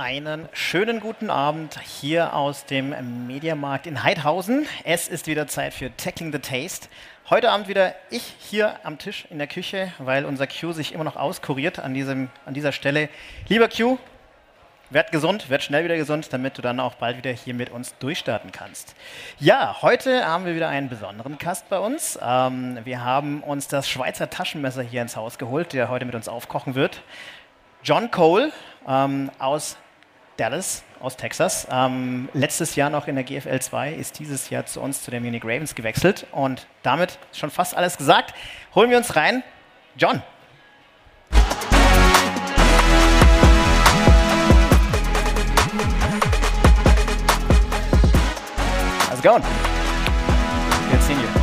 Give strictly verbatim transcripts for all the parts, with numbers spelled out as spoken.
Einen schönen guten Abend hier aus dem Mediamarkt in Heidhausen. Es ist wieder Zeit für Tackling the Taste. Heute Abend wieder ich hier am Tisch in der Küche, weil unser Q sich immer noch auskuriert an, diesem, an dieser Stelle. Lieber Q, werd gesund, werd schnell wieder gesund, damit du dann auch bald wieder hier mit uns durchstarten kannst. Ja, heute haben wir wieder einen besonderen Gast bei uns. Ähm, wir haben uns das Schweizer Taschenmesser hier ins Haus geholt, der heute mit uns aufkochen wird. John Cole ähm, aus Dallas, aus Texas. Ähm, letztes Jahr noch in der G F L zwei, ist dieses Jahr zu uns, zu den Munich Ravens gewechselt. Und damit ist schon fast alles gesagt. Holen wir uns rein. John. How's it going? Good seeing you.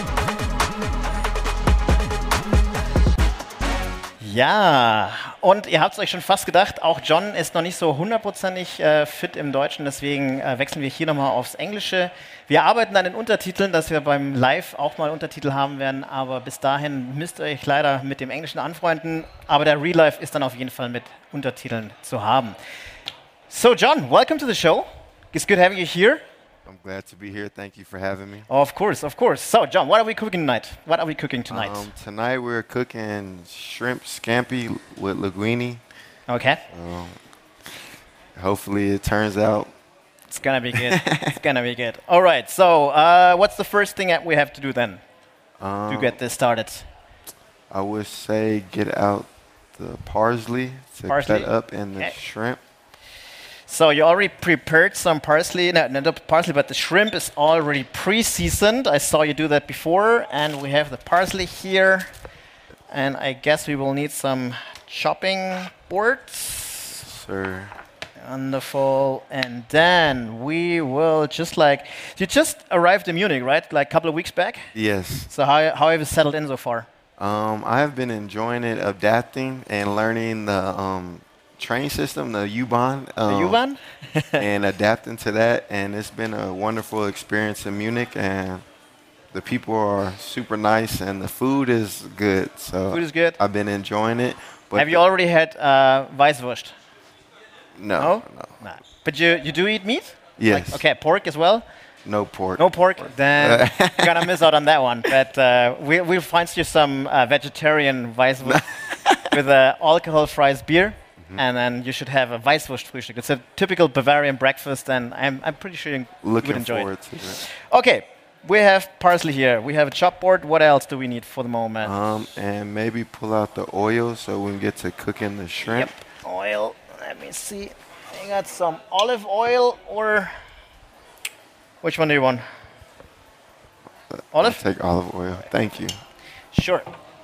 Ja, und ihr habt es euch schon fast gedacht, auch John ist noch nicht so hundertprozentig äh, fit im Deutschen, deswegen äh, wechseln wir hier nochmal aufs Englische. Wir arbeiten an den Untertiteln, dass wir beim Live auch mal Untertitel haben werden, aber bis dahin müsst ihr euch leider mit dem Englischen anfreunden, aber der Real Life ist dann auf jeden Fall mit Untertiteln zu haben. So John, welcome to the show. It's good having you here. I'm glad to be here. Thank you for having me. Oh, of course, of course. So, John, what are we cooking tonight? What are we cooking tonight? Um, tonight we're cooking shrimp scampi with linguine. Okay. Um, hopefully it turns out. It's gonna be good. It's gonna be good. All right. So, uh, what's the first thing that we have to do then Um, to get this started? I would say get out the parsley to Parsley? cut up in the Okay. shrimp. So you already prepared some parsley. No, no, not parsley, but the shrimp is already pre-seasoned. I saw you do that before, and we have the parsley here. And I guess we will need some chopping boards. Sir. Wonderful. And then we will just like, you just arrived in Munich, right? Like a couple of weeks back? Yes. So how, how have you settled in so far? Um, I have been enjoying it, adapting and learning the um, train system, the U-Bahn. The um, U-Bahn? and adapting to that, and it's been a wonderful experience in Munich, and the people are super nice, and the food is good. So Food is good? I've been enjoying it. But Have you already had uh, Weißwurst? No, No? no, Nah. But you, you do eat meat? Yes. Like, okay, pork as well? no pork. No pork? Then you're gonna miss out on that one. But uh, we, we'll find you some uh, vegetarian Weißwurst with uh, alcohol-free beer. And then you should have a Weißwurst-Frühstück. It's a typical Bavarian breakfast, and I'm, I'm pretty sure you would Looking enjoy forward it. to it. Okay, we have parsley here. We have a chop board. What else do we need for the moment? Um, and maybe pull out the oil so we can get to cooking the shrimp. Yep, oil. Let me see. I got some olive oil, or which one do you want? Olive? I'll take olive oil. Thank you. Sure.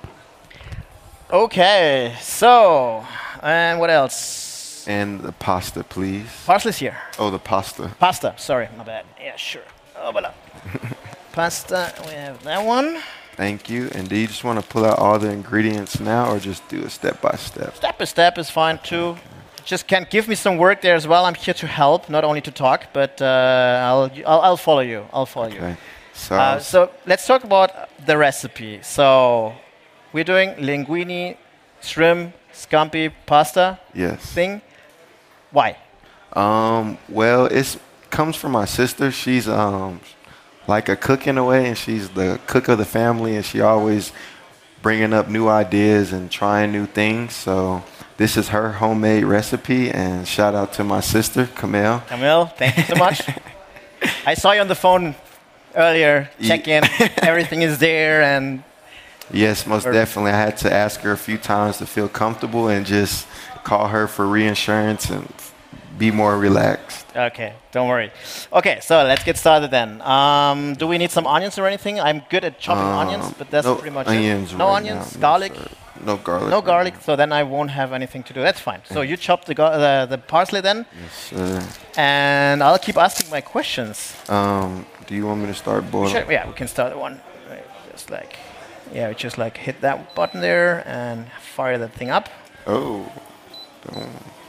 Okay, so, and what else? And the pasta, please. Parsley's here. Oh, the pasta. Pasta, sorry, my bad. Yeah, sure. Oh, voila. Pasta, we have that one. Thank you. And do you just want to pull out all the ingredients now, or just do it step by step? Step by step is fine too. Just can give me some work there as well. I'm here to help, not only to talk, but uh, I'll, I'll I'll follow you. I'll follow you. Okay. So, Uh, so let's talk about the recipe. So we're doing linguine, shrimp, scampi, pasta yes. thing. Why? Um, well, it comes from my sister. She's um, like a cook in a way, and she's the cook of the family, and she always bringing up new ideas and trying new things. So this is her homemade recipe, and shout out to my sister, Camille. Camille, thank you so much. I saw you on the phone earlier, check in, everything is there, and Yes, most Or- definitely. I had to ask her a few times to feel comfortable and just call her for reinsurance and be more relaxed. okay, don't worry. Okay, so let's get started then. Um, do we need some onions or anything? I'm good at chopping Um, onions, but that's no pretty much onions it. No right onions, now, no, garlic, sir. No garlic. no right garlic. now. So then I won't have anything to do. That's fine. So you chop the gar- the, the parsley then, Yes, sir. and I'll keep asking my questions. Um, do you want me to start boiling? Sure, yeah, we can start one. Right, just like, yeah, we just like hit that button there and fire that thing up. Oh. Don't.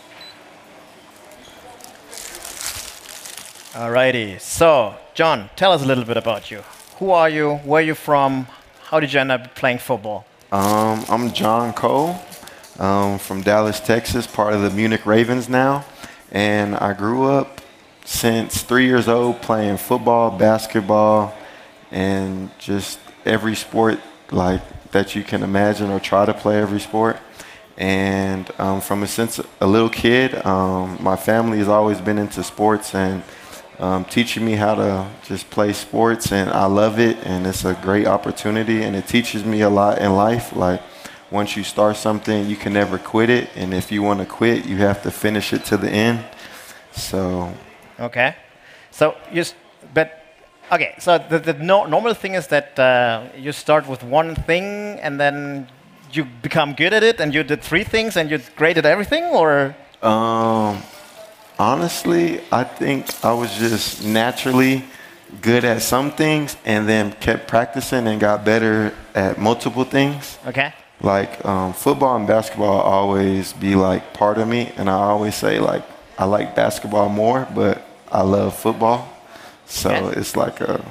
Alrighty. So, John, tell us a little bit about you. Who are you? Where are you from? How did you end up playing football? Um, I'm John Cole, um, from Dallas, Texas, part of the Munich Ravens now. And I grew up since three years old playing football, basketball, and just every sport like that you can imagine, or try to play every sport. And um, from a since a little kid, um, my family has always been into sports and um, teaching me how to just play sports, and I love it, and it's a great opportunity, and it teaches me a lot in life. Like, once you start something, you can never quit it, and if you want to quit, you have to finish it to the end. So. Okay. So you, s- but okay. So the the no, normal thing is that uh, you start with one thing and then you become good at it, and you did three things and you're great at everything, or Um, honestly, I think I was just naturally good at some things, and then kept practicing and got better at multiple things. okay. Like um, football and basketball always be like part of me, and I always say like I like basketball more, but I love football. So Okay. it's like a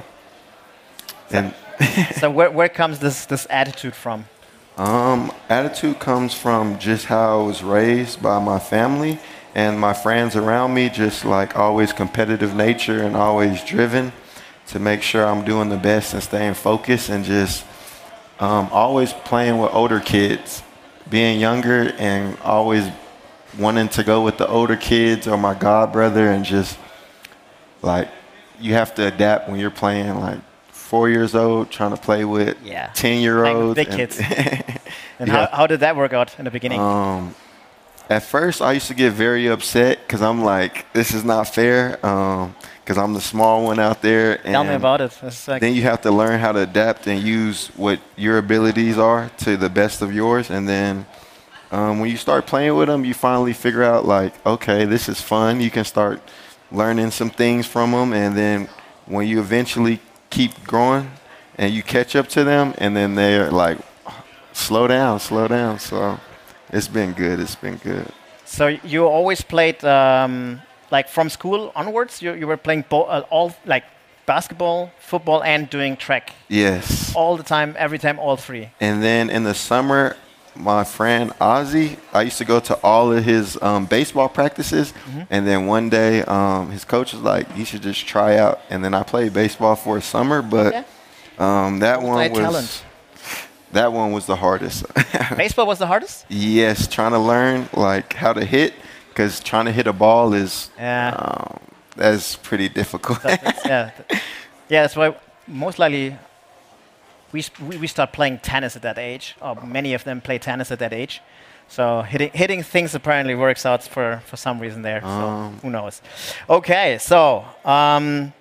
and So where where comes this this attitude from? um, attitude comes from just how I was raised by my family and my friends around me. Just like always competitive nature and always driven to make sure I'm doing the best and staying focused, and just um, always playing with older kids, being younger and always wanting to go with the older kids or my god brother, and just like you have to adapt when you're playing like four years old trying to play with Yeah. ten year Playing with olds. big kids. And Yeah. how, how did that work out in the beginning? Um, at first, I used to get very upset because I'm like, this is not fair, because I'm the small one out there. And Tell me about it. It's like, then you have to learn how to adapt and use what your abilities are to the best of yours. And then um, when you start playing with them, you finally figure out, like, okay, this is fun. You can start learning some things from them. And then when you eventually keep growing and you catch up to them, and then they're like, slow down, slow down. So it's been good. It's been good. so you always played um, like from school onwards. You you were playing bo- uh, all like basketball, football, and doing track Yes. all the time, every time, all three. And then in the summer, my friend Ozzy, I used to go to all of his um, baseball practices. And then one day, um, his coach was like, you should just try out. And then I played baseball for a summer, but Yeah. um, that one was Multi-talent. that one was the hardest. Baseball was the hardest. Yes, trying to learn like how to hit, because trying to hit a ball is Yeah. um, that's pretty difficult. That's- yeah, th- yeah. That's why most likely we st- we we start playing tennis at that age. Or many of them play tennis at that age. So hitting hitting things apparently works out for, for some reason there. So Um. who knows? Okay, so um,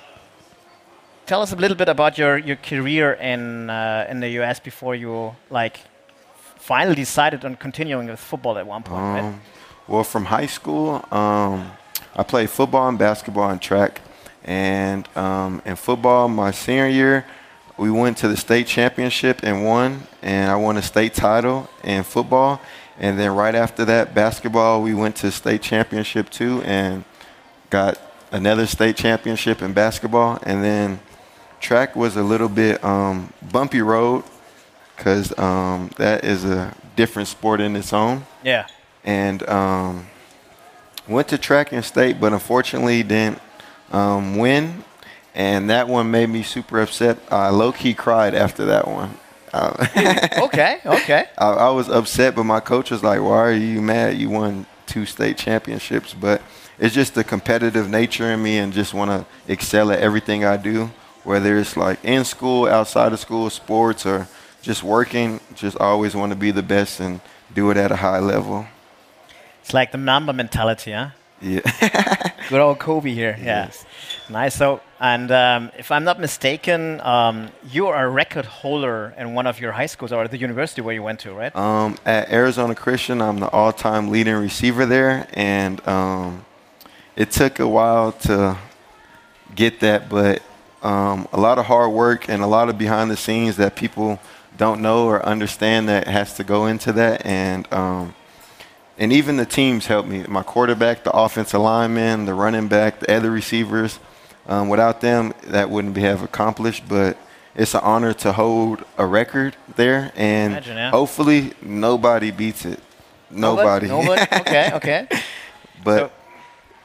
tell us a little bit about your, your career in uh, in the U S before you like finally decided on continuing with football at one point. Right? Um, well, from high school, um, I played football and basketball and track. And um, in football, my senior year, we went to the state championship and won. And I won a state title in football. And then right after that, basketball, we went to state championship too and got another state championship in basketball. And then track was a little bit um, bumpy road, because um, that is a different sport in its own. Yeah. And um, went to track and state, but unfortunately didn't um, win. And that one made me super upset. I low-key cried after that one. Uh, Okay. Okay. I, I was upset, but my coach was like, why are you mad? You won two state championships. But it's just the competitive nature in me, and just want to excel at everything I do, whether it's like in school, outside of school, sports, or just working. Just always want to be the best and do it at a high level. It's like the Mamba mentality, huh? Yeah. Good old Kobe here. Yeah. Yes. Nice. So, and um, if I'm not mistaken, um, you are a record holder in one of your high schools or the university where you went to, right? Um, at Arizona Christian, I'm the all-time leading receiver there, and um, it took a while to get that, but um, a lot of hard work and a lot of behind the scenes that people don't know or understand that has to go into that, and um, and even the teams helped me. My quarterback, the offensive lineman, the running back, the other receivers. Um, without them, that wouldn't be have accomplished. But it's an honor to hold a record there, and Imagine, yeah. hopefully nobody beats it. Nobody. Nobody. Okay. Okay. But So-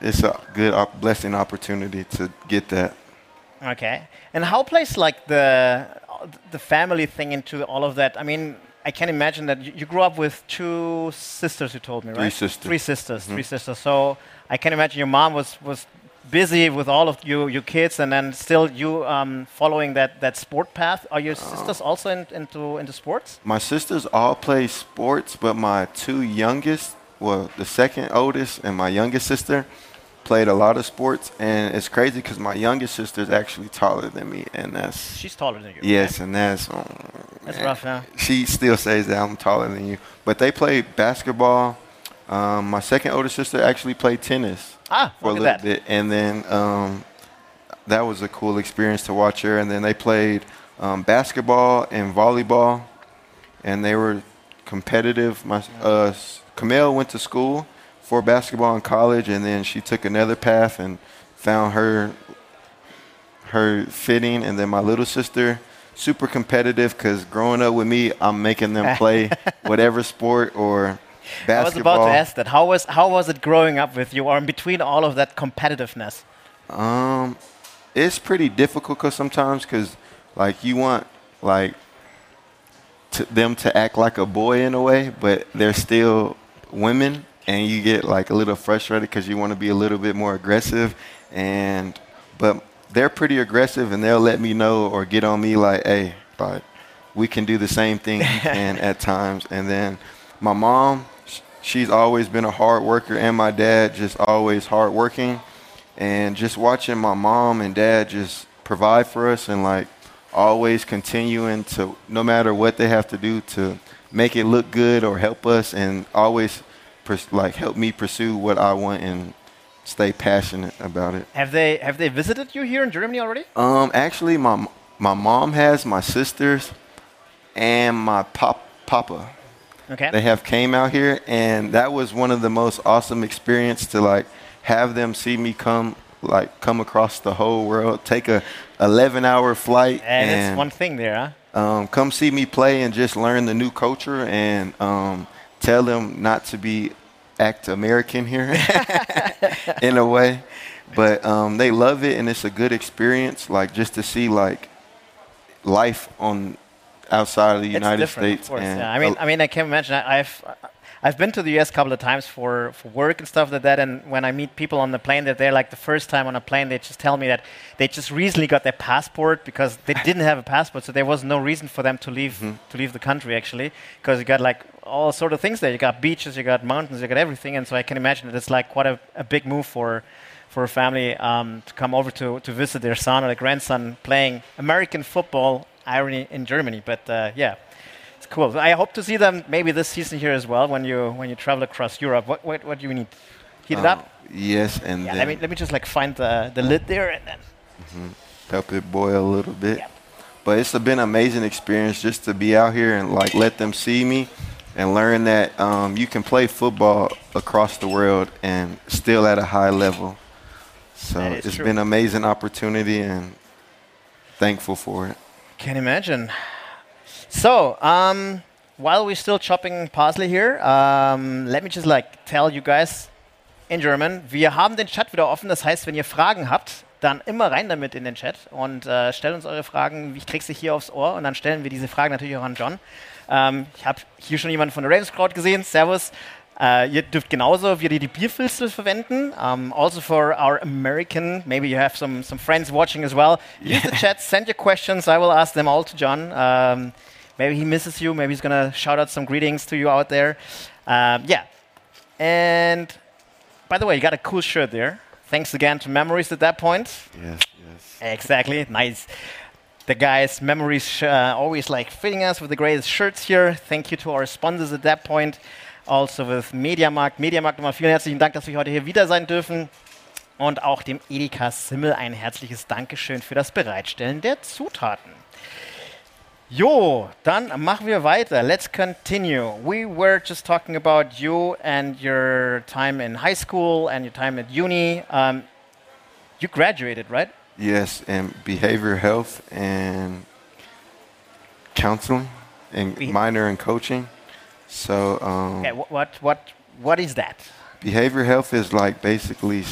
it's a good op- blessing opportunity to get that. Okay. And how plays like the the family thing into all of that? I mean, I can imagine that you, you grew up with two sisters. You told me, right? Three sisters. Three sisters. Mm-hmm. Three sisters. So I can imagine your mom was was busy with all of you your kids, and then still you um, following that that sport path. Are your sisters uh, also in, into into sports? My sisters all play sports, but my two youngest, well, the second oldest and my youngest sister, played a lot of sports, and it's crazy because my youngest sister is actually taller than me, and that's... She's taller than you. Yes, okay. and that's... Um, that's man, rough, yeah. She still says that I'm taller than you. But they play basketball. Um, my second older sister actually played tennis ah, for a little that. bit, and then um, that was a cool experience to watch her. And then they played um, basketball and volleyball, and they were competitive. My uh, Camille went to school for basketball in college, and then she took another path and found her her fitting. And then my little sister, super competitive, because growing up with me, I'm making them play whatever sport or basketball. I was about to ask that. How was how was it growing up with you, or in between all of that competitiveness? Um, it's pretty difficult cause sometimes, because like you want like to them to act like a boy in a way, but they're still women. And you get like a little frustrated because you want to be a little bit more aggressive, and but they're pretty aggressive, and they'll let me know or get on me like, hey, like we can do the same thing you can at times. And then my mom, she's always been a hard worker, and my dad just always hard working, and just watching my mom and dad just provide for us and like always continuing to, no matter what they have to do to make it look good or help us, and always like help me pursue what I want and stay passionate about it. Have they have they visited you here in Germany already? Um, actually, my my mom has, my sisters, and my pop papa. Okay. They have came out here, and that was one of the most awesome experience to like have them see me come like come across the whole world, take a eleven hour flight, and, and it's one thing there, huh? Um, come see me play and just learn the new culture, and um, tell them not to be act American here in a way, but um, they love it, and it's a good experience, like just to see like life on outside of the it's United States. Of course, and yeah. I mean, I mean, I can imagine. I, I've I've been to the U S a couple of times for, for work and stuff like that, and when I meet people on the plane, that they're like the first time on a plane, they just tell me that they just recently got their passport because they didn't have a passport, so there was no reason for them to leave mm-hmm. to leave the country actually, because you got like all sort of things there. You got beaches, you got mountains, you got everything, and so I can imagine that it's like quite a, a big move for for a family um, to come over to to visit their son or their grandson playing American football, irony, in Germany. But uh, yeah. Cool. I hope to see them maybe this season here as well when you when you travel across Europe. What what, what do you need? Heat it um, up? Yes, and yeah, then let me let me just like find the the lid there and then mm-hmm. help it boil a little bit. Yep. But it's been an amazing experience just to be out here and like let them see me and learn that um, you can play football across the world and still at a high level. So it's true. Been an amazing opportunity and thankful for it. Can imagine. So, um, while we're still chopping parsley here, um, let me just like tell you guys in German, wir haben den Chat wieder offen, das heißt, wenn ihr Fragen habt, dann immer rein damit in den Chat und äh, stellt uns eure Fragen, ich krieg sie hier aufs Ohr und dann stellen wir diese Fragen natürlich auch an John. Ähm, ich habe hier schon jemanden von der Ravens Crowd gesehen, servus. Uh, ihr dürft genauso wie die Bierfilzel verwenden. Um, also for our American, maybe you have some, some friends watching as well. Use the chat, send your questions, I will ask them all to John. Um, Maybe he misses you. Maybe he's going to shout out some greetings to you out there. Um, yeah. And by the way, you got a cool shirt there. Thanks again to Memories at that point. Yes, yes. Exactly. Nice. The guys, Memories, uh, always like fitting us with the greatest shirts here. Thank you to our sponsors at that point. Also with Mediamarkt. Mediamarkt, nochmal vielen herzlichen Dank, dass wir heute hier wieder sein dürfen. Und auch dem Edeka Simmel ein herzliches Dankeschön für das Bereitstellen der Zutaten. Jo, dann machen wir weiter. Let's continue. We were just talking about you and your time in high school and your time at uni. Um, you graduated, right? Yes, in behavioral health and counseling, and Be- minor in coaching. So, um, okay, wh- what what what is that? Behavioral health is like basically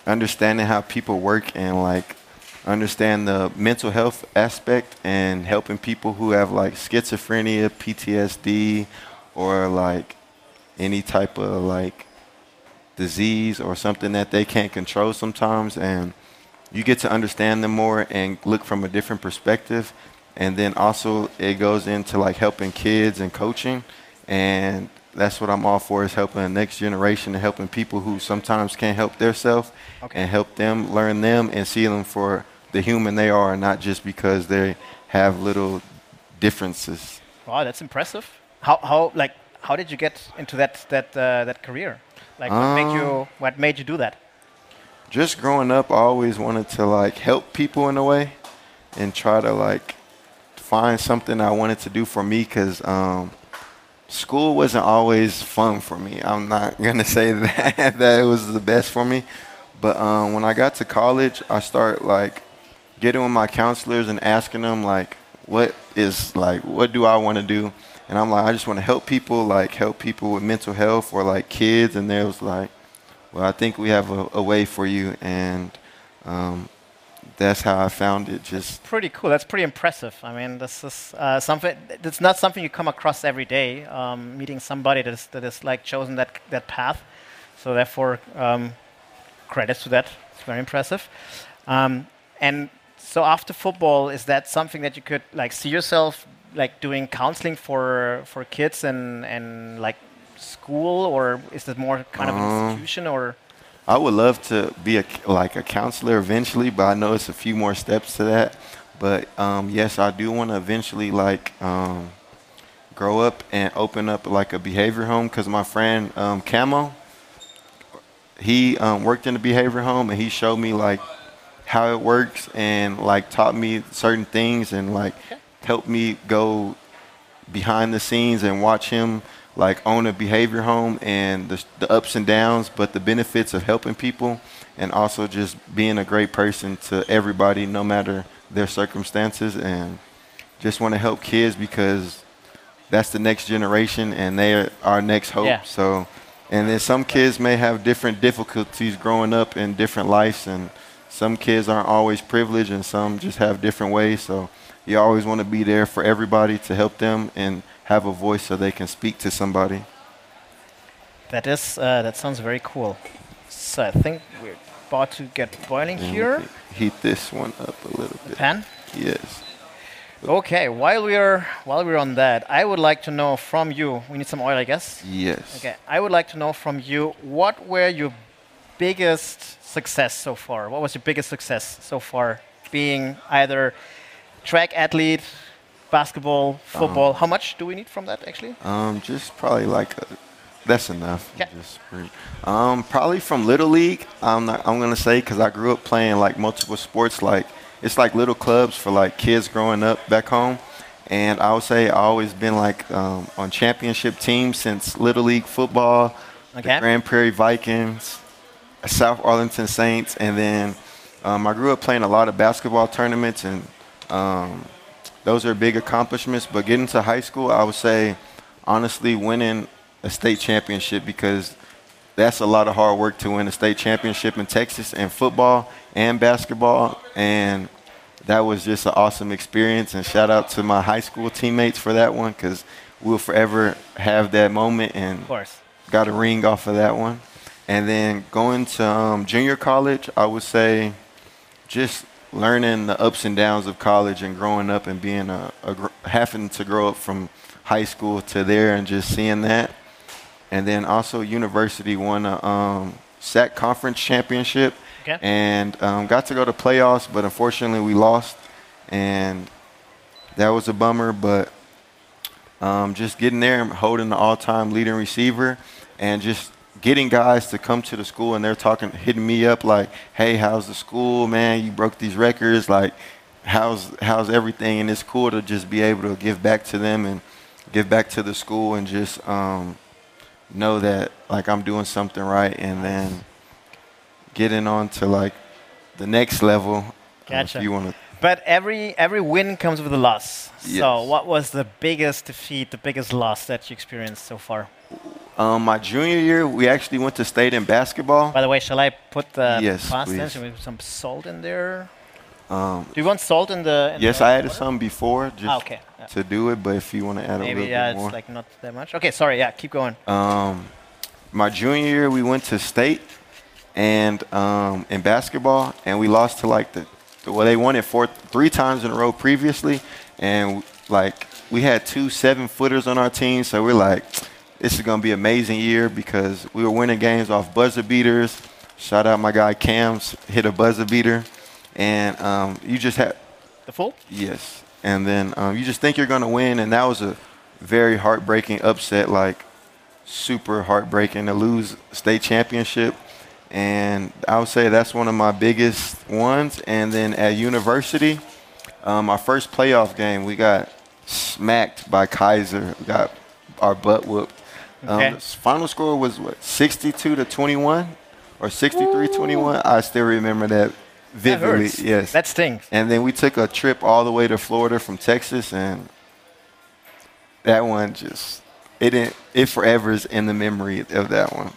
understanding how people work and like understand the mental health aspect and helping people who have like schizophrenia, P T S D, or like any type of like disease or something that they can't control sometimes, and you get to understand them more and look from a different perspective. And then also it goes into like helping kids and coaching, and that's what I'm all for, is helping the next generation and helping people who sometimes can't help themselves, Okay. and help them learn them and see them for the human they are, not just because they have little differences. Wow, that's impressive. How how like how did you get into that that uh, that career? Like what made Um, you what made you do that? Just growing up, I always wanted to like help people in a way and try to like find something I wanted to do for me, because um, school wasn't always fun for me. I'm not gonna say that that it was the best for me, but um, when I got to college, I started like getting with my counselors and asking them like, what is like, what do I want to do? And I'm like, I just want to help people, like help people with mental health or like kids. And they was like, well, I think we have a, a way for you, and um, that's how I found it. Just Pretty cool. That's pretty impressive. I mean, this is uh, something. It's not something you come across every day. Um, meeting somebody that is that is like chosen that that path. So therefore, um, credits to that. It's very impressive. Um, and so after football, is that something that you could like see yourself like doing counseling for for kids and and like school, or is it more kind of an um, institution or? I would love to be a, like a counselor eventually, but I know it's a few more steps to that. But um, yes, I do want to eventually like um, grow up and open up like a behavior home, because my friend um, Camo, he um, worked in a behavior home, and he showed me like how it works and like taught me certain things and like helped me go behind the scenes and watch him like own a behavior home and the, the ups and downs, but the benefits of helping people, and also just being a great person to everybody, no matter their circumstances, and just want to help kids because that's the next generation and they are our next hope. Yeah. So, and then some kids may have different difficulties growing up in different lives, and some kids aren't always privileged and some just have different ways. So you always want to be there for everybody to help them and have a voice so they can speak to somebody. That is uh, that sounds very cool. So I think we're about to get boiling And here. heat this one up a little bit. Pan. Yes. Okay. While we're while we're on that, I would like to know from you. We need some oil, I guess. Yes. Okay. I would like to know from you, what were your biggest success so far? What was your biggest success so far? Being either track athlete, basketball, football. How much do we need from that actually? Um, just probably like a, that's enough. Okay. Just re- um, probably from Little League. I'm not. I'm gonna say because I grew up playing like multiple sports. Like it's like little clubs for like kids growing up back home. And I would say I always been like um, on championship teams since Little League football, Okay. the Grand Prairie Vikings, South Arlington Saints, and then um, I grew up playing a lot of basketball tournaments, and um, those are big accomplishments. But getting to high school, I would say, honestly, winning a state championship, because that's a lot of hard work to win a state championship in Texas in football and basketball. And that was just an awesome experience. And shout out to my high school teammates for that one, because we'll forever have that moment and Of course. got a ring off of that one. And then going to um, junior college, I would say just learning the ups and downs of college and growing up and being a, a gr- having to grow up from high school to there and just seeing that. And then also university won a um, S A C conference championship, Okay. and um, got to go to playoffs, but unfortunately we lost, and that was a bummer. But um, just getting there and holding the all-time leading receiver, and just getting guys to come to the school and they're talking, hitting me up like, "Hey, how's the school, man? You broke these records. Like, how's how's everything?" And it's cool to just be able to give back to them and give back to the school and just um, know that like I'm doing something right, and then getting on to like the next level. uh, Gotcha. If you want to. But every every win comes with a loss. So Yes. what was the biggest defeat, the biggest loss that you experienced so far? Um, my junior year, we actually went to state in basketball. By the way, shall I put the Yes, past please. tense with some salt in there? Um, Do you want salt in the? In yes, the I added water? some before just Ah, okay. Yeah. to do it, but if you want to add a Maybe little yeah, bit it's more. like not that much. Okay, sorry. Yeah, keep going. Um, my junior year, we went to state and um, in basketball, and we lost to like the, the well, they won it four, three times in a row previously, and like we had two seven footers on our team, so we're like, this is gonna be an amazing year because we were winning games off buzzer beaters. Shout out my guy Cam's hit a buzzer beater, and um, you just had The full? yes, and then um, you just think you're gonna win, and that was a very heartbreaking upset, like super heartbreaking to lose state championship. And I would say that's one of my biggest ones. And then at university, um, our first playoff game, we got smacked by Kaiser. We got our butt whooped. Okay. Um, the final score was what, sixty-two to twenty-one or sixty-three twenty-one? I still remember that vividly. That hurts. Yes. That stings. And then we took a trip all the way to Florida from Texas, and that one just it didn't, it forever is in the memory of that one.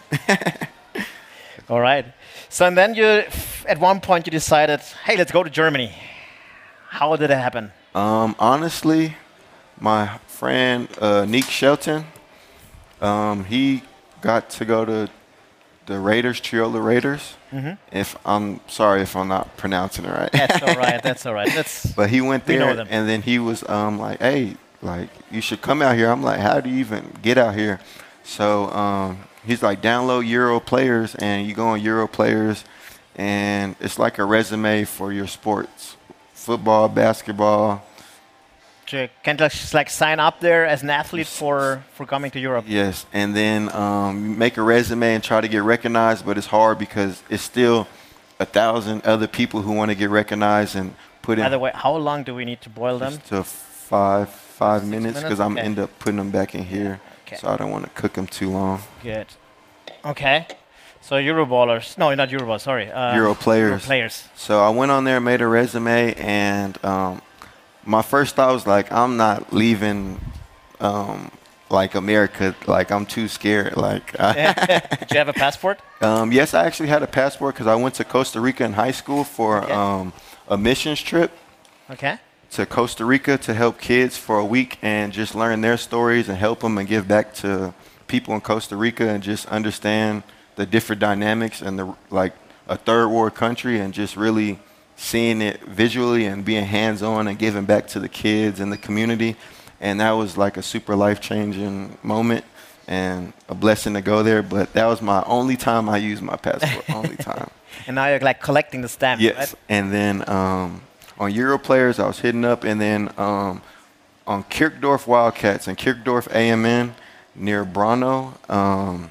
All right. So and then you, at one point, you decided, hey, let's go to Germany. How did it happen? Um, honestly, my friend uh, Nick Shelton, um, he got to go to the Raiders, Triola Raiders. Mm-hmm. If I'm sorry if I'm not pronouncing it right. That's all right. That's all right. That's. But he went We know there, them. and then he was um, like, "Hey, like you should come out here." I'm like, "How do you even get out here?" So um, he's like, "Download Euro Players, and you go on Euro Players, and it's like a resume for your sports, football, basketball." You can just like sign up there as an athlete for, for coming to Europe. Yes, and then um, you make a resume and try to get recognized, but it's hard because it's still a thousand other people who want to get recognized and put By in the way, how long do we need to boil them? to five five minutes because minutes? I'm Okay. end up putting them back in here, Okay. so I don't want to cook them too long. Good. Okay. So Euroballers. No, not Euroballers. Sorry. Uh, Euro players. Euro players. So I went on there, made a resume, and um, my first thought was like, I'm not leaving, um, like America. Like I'm too scared. Like, Did you have a passport? um, yes, I actually had a passport because I went to Costa Rica in high school for Okay. um, a missions trip Okay. to Costa Rica to help kids for a week and just learn their stories and help them and give back to people in Costa Rica and just understand the different dynamics and the like a third world country and just really seeing it visually and being hands-on and giving back to the kids and the community. And that was like a super life-changing moment and a blessing to go there. But that was my only time I used my passport, only time. And now you're like collecting the stamps, Yes. right? And then um, on Euro Players, I was hitting up. And then um, on Kirchdorf Wildcats and Kirchdorf A M N near Brno, um,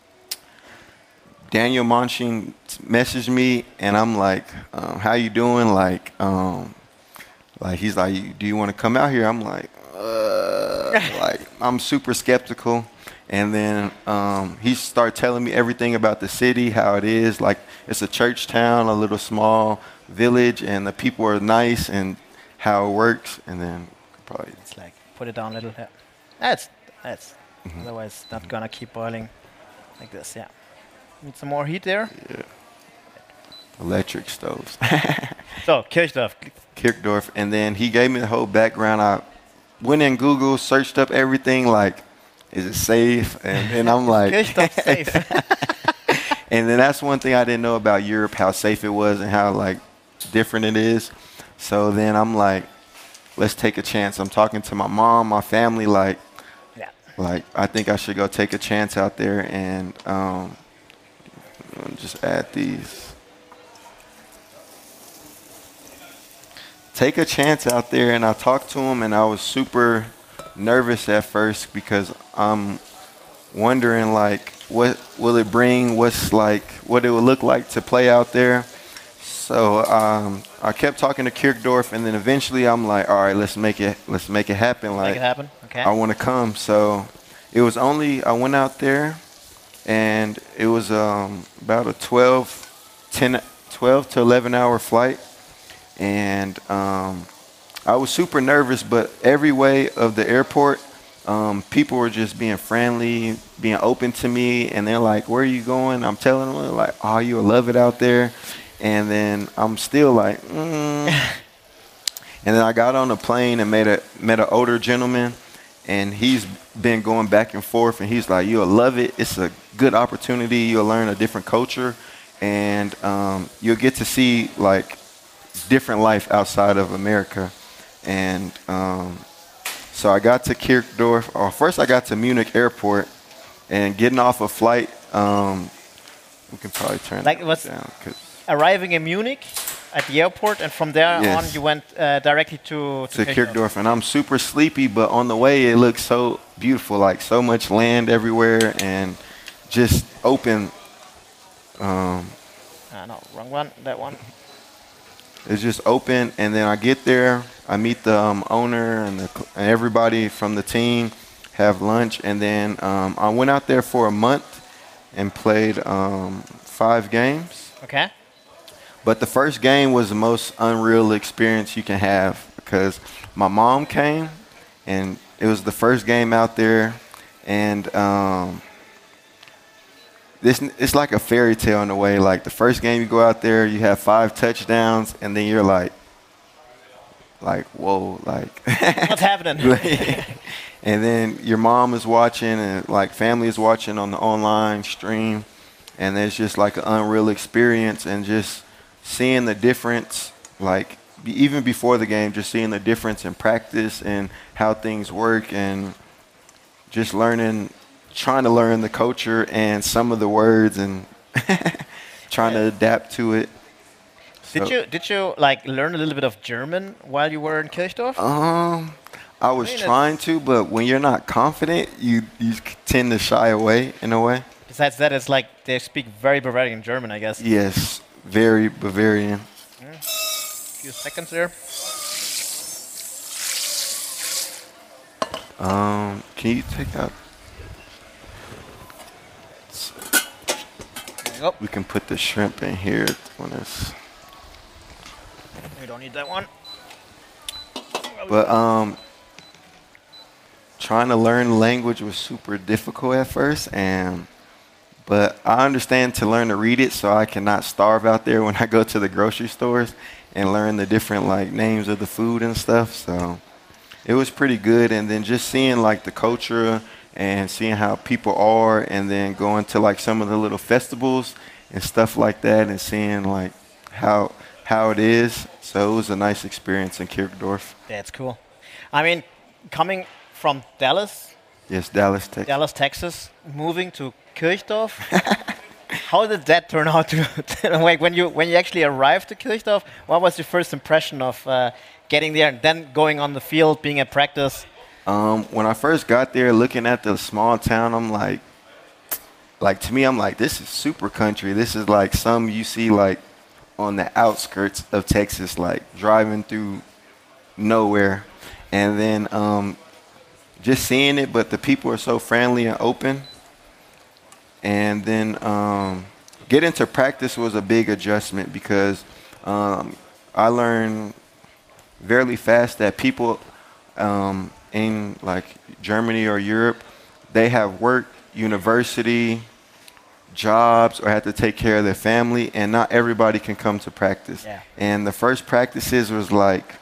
Daniel Monching messaged me, and I'm like, um, "How you doing?" Like, um, like he's like, "Do you want to come out here?" I'm like, uh, like I'm super skeptical. And then um, he started telling me everything about the city, how it is. Like it's a church town, a little small village, and the people are nice, and how it works. And then probably It's like put it down a little. Yeah. That's that's. Mm-hmm. Otherwise, it's not gonna keep boiling like this. Yeah. Need some more heat there. electric stoves. So Kirchdorf. Kirchdorf, and then he gave me the whole background. I went in Google, searched up everything, like, is it safe? And then I'm like, Kirchdorf safe. and then that's one thing I didn't know about Europe, how safe it was and how like different it is. So then I'm like, let's take a chance. I'm talking to my mom, my family, like, Yeah. like I think I should go take a chance out there and um, just add these. Take a chance out there, and I talked to him, and I was super nervous at first because I'm wondering like what will it bring, what's like what it would look like to play out there. So um, I kept talking to Kirchdorf, and then eventually I'm like, all right, let's make it let's make it happen. Like Make it happen. Okay. I want to come. So it was only I went out there, and it was um, about a twelve, ten, twelve to eleven hour flight. And um, I was super nervous, but every way of the airport, um, people were just being friendly, being open to me, and they're like, "Where are you going?" I'm telling them like, "Oh, you'll love it out there," and then I'm still like, mm. And then I got on a plane and met a met an older gentleman, and he's been going back and forth, and he's like, "You'll love it. It's a good opportunity. You'll learn a different culture, and um, you'll get to see like different life outside of America." And um, so I got to Kirchdorf. Or first, I got to Munich Airport, and getting off a flight. Um, we can probably turn like that it was down. Arriving in Munich at the airport, and from there Yes. on, you went uh, directly to to Kirchdorf, and I'm super sleepy, but on the way it looks so beautiful, like so much land everywhere and just open. Um, Ah, no, wrong one. That one. it's just open, and then I get there, I meet the um, owner and, the, and everybody from the team, have lunch, and then um, I went out there for a month and played um, five games. Okay. But the first game was the most unreal experience you can have because my mom came, and it was the first game out there, and um, this it's like a fairy tale in a way. Like the first game you go out there, you have five touchdowns, and then you're like, like whoa, like What's happening? and then your mom is watching, and like family is watching on the online stream, and it's just like an unreal experience, and just seeing the difference, like be- even before the game, just seeing the difference in practice and how things work, and just learning, trying to learn the culture and some of the words, and trying to adapt to it. Did So- you did you like learn a little bit of German while you were in Kirchdorf? Um, I was I mean, trying to, but when you're not confident, you you tend to shy away in a way. Besides that, it's like they speak very Bavarian German, I guess. Yes, very Bavarian. Few seconds there. Um, can you take out? There you go. We can put the shrimp in here when it's. We don't need that one. But um, trying to learn language was super difficult at first, and but I understand to learn to read it, so I cannot starve out there when I go to the grocery stores and learn the different like names of the food and stuff. So it was pretty good, and then just seeing like the culture and seeing how people are, and then going to like some of the little festivals and stuff like that, and seeing like how how it is. So it was a nice experience in Kirchdorf. That's cool. I mean, coming from Dallas, Yes, Dallas, Texas. Dallas, Texas, moving to Kirchdorf. How did that turn out to, to like when you when you actually arrived to Kirchdorf? What was your first impression of uh, getting there and then going on the field, being at practice? Um, when I first got there, looking at the small town, I'm like, like to me, I'm like, this is super country. This is like some you see like on the outskirts of Texas, like driving through nowhere, and then um, just seeing it. But the people are so friendly and open. And then um, getting to practice was a big adjustment because um, I learned very fast that people um, in like Germany or Europe, they have work, university, jobs, or have to take care of their family, and not everybody can come to practice. Yeah. And the first practices was like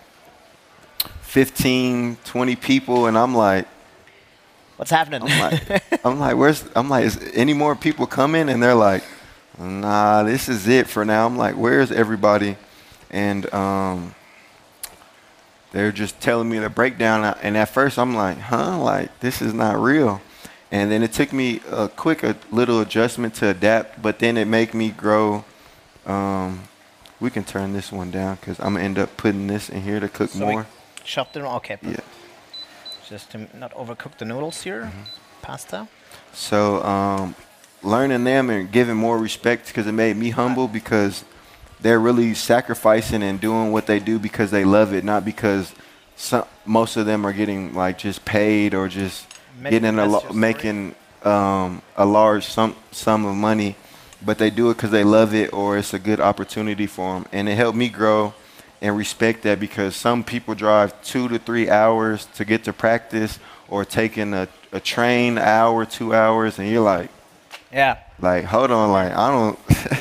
fifteen, twenty people, and I'm like, What's happening? I'm like, I'm like, where's, I'm like, is any more people coming? And they're like, nah, this is it for now. I'm like, where's everybody? And um, they're just telling me the breakdown. And at first I'm like, huh? Like, this is not real. And then it took me a quick, a little adjustment to adapt, but then it made me grow. Um, we can turn this one down because I'm going to end up putting this in here to cook So we more. Chop them. Okay. Yeah. Just to not overcook the noodles here. Mm-hmm. Pasta. So um, learning them and giving more respect because it made me humble because they're really sacrificing and doing what they do because they love it, not because some, most of them are getting like just paid or just Maybe getting a that's lo- your story. making um, a large sum sum of money, but they do it because they love it or it's a good opportunity for them. And it helped me grow and respect that because some people drive two to three hours to get to practice, or taking a, a train an hour, two hours, and you're like, yeah, like hold on, like I don't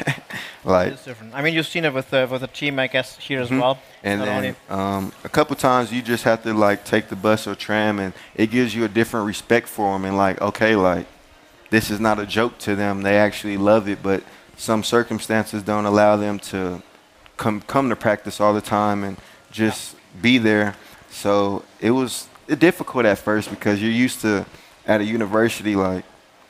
like. It's different. I mean, you've seen it with the with the team, I guess, here as well. And Not then only- um, a couple times you just have to like take the bus or tram, and it gives you a different respect for them. And like, okay, like this is not a joke to them. They actually love it, but some circumstances don't allow them to come come to practice all the time and just be there. So it was difficult at first because you're used to at a university like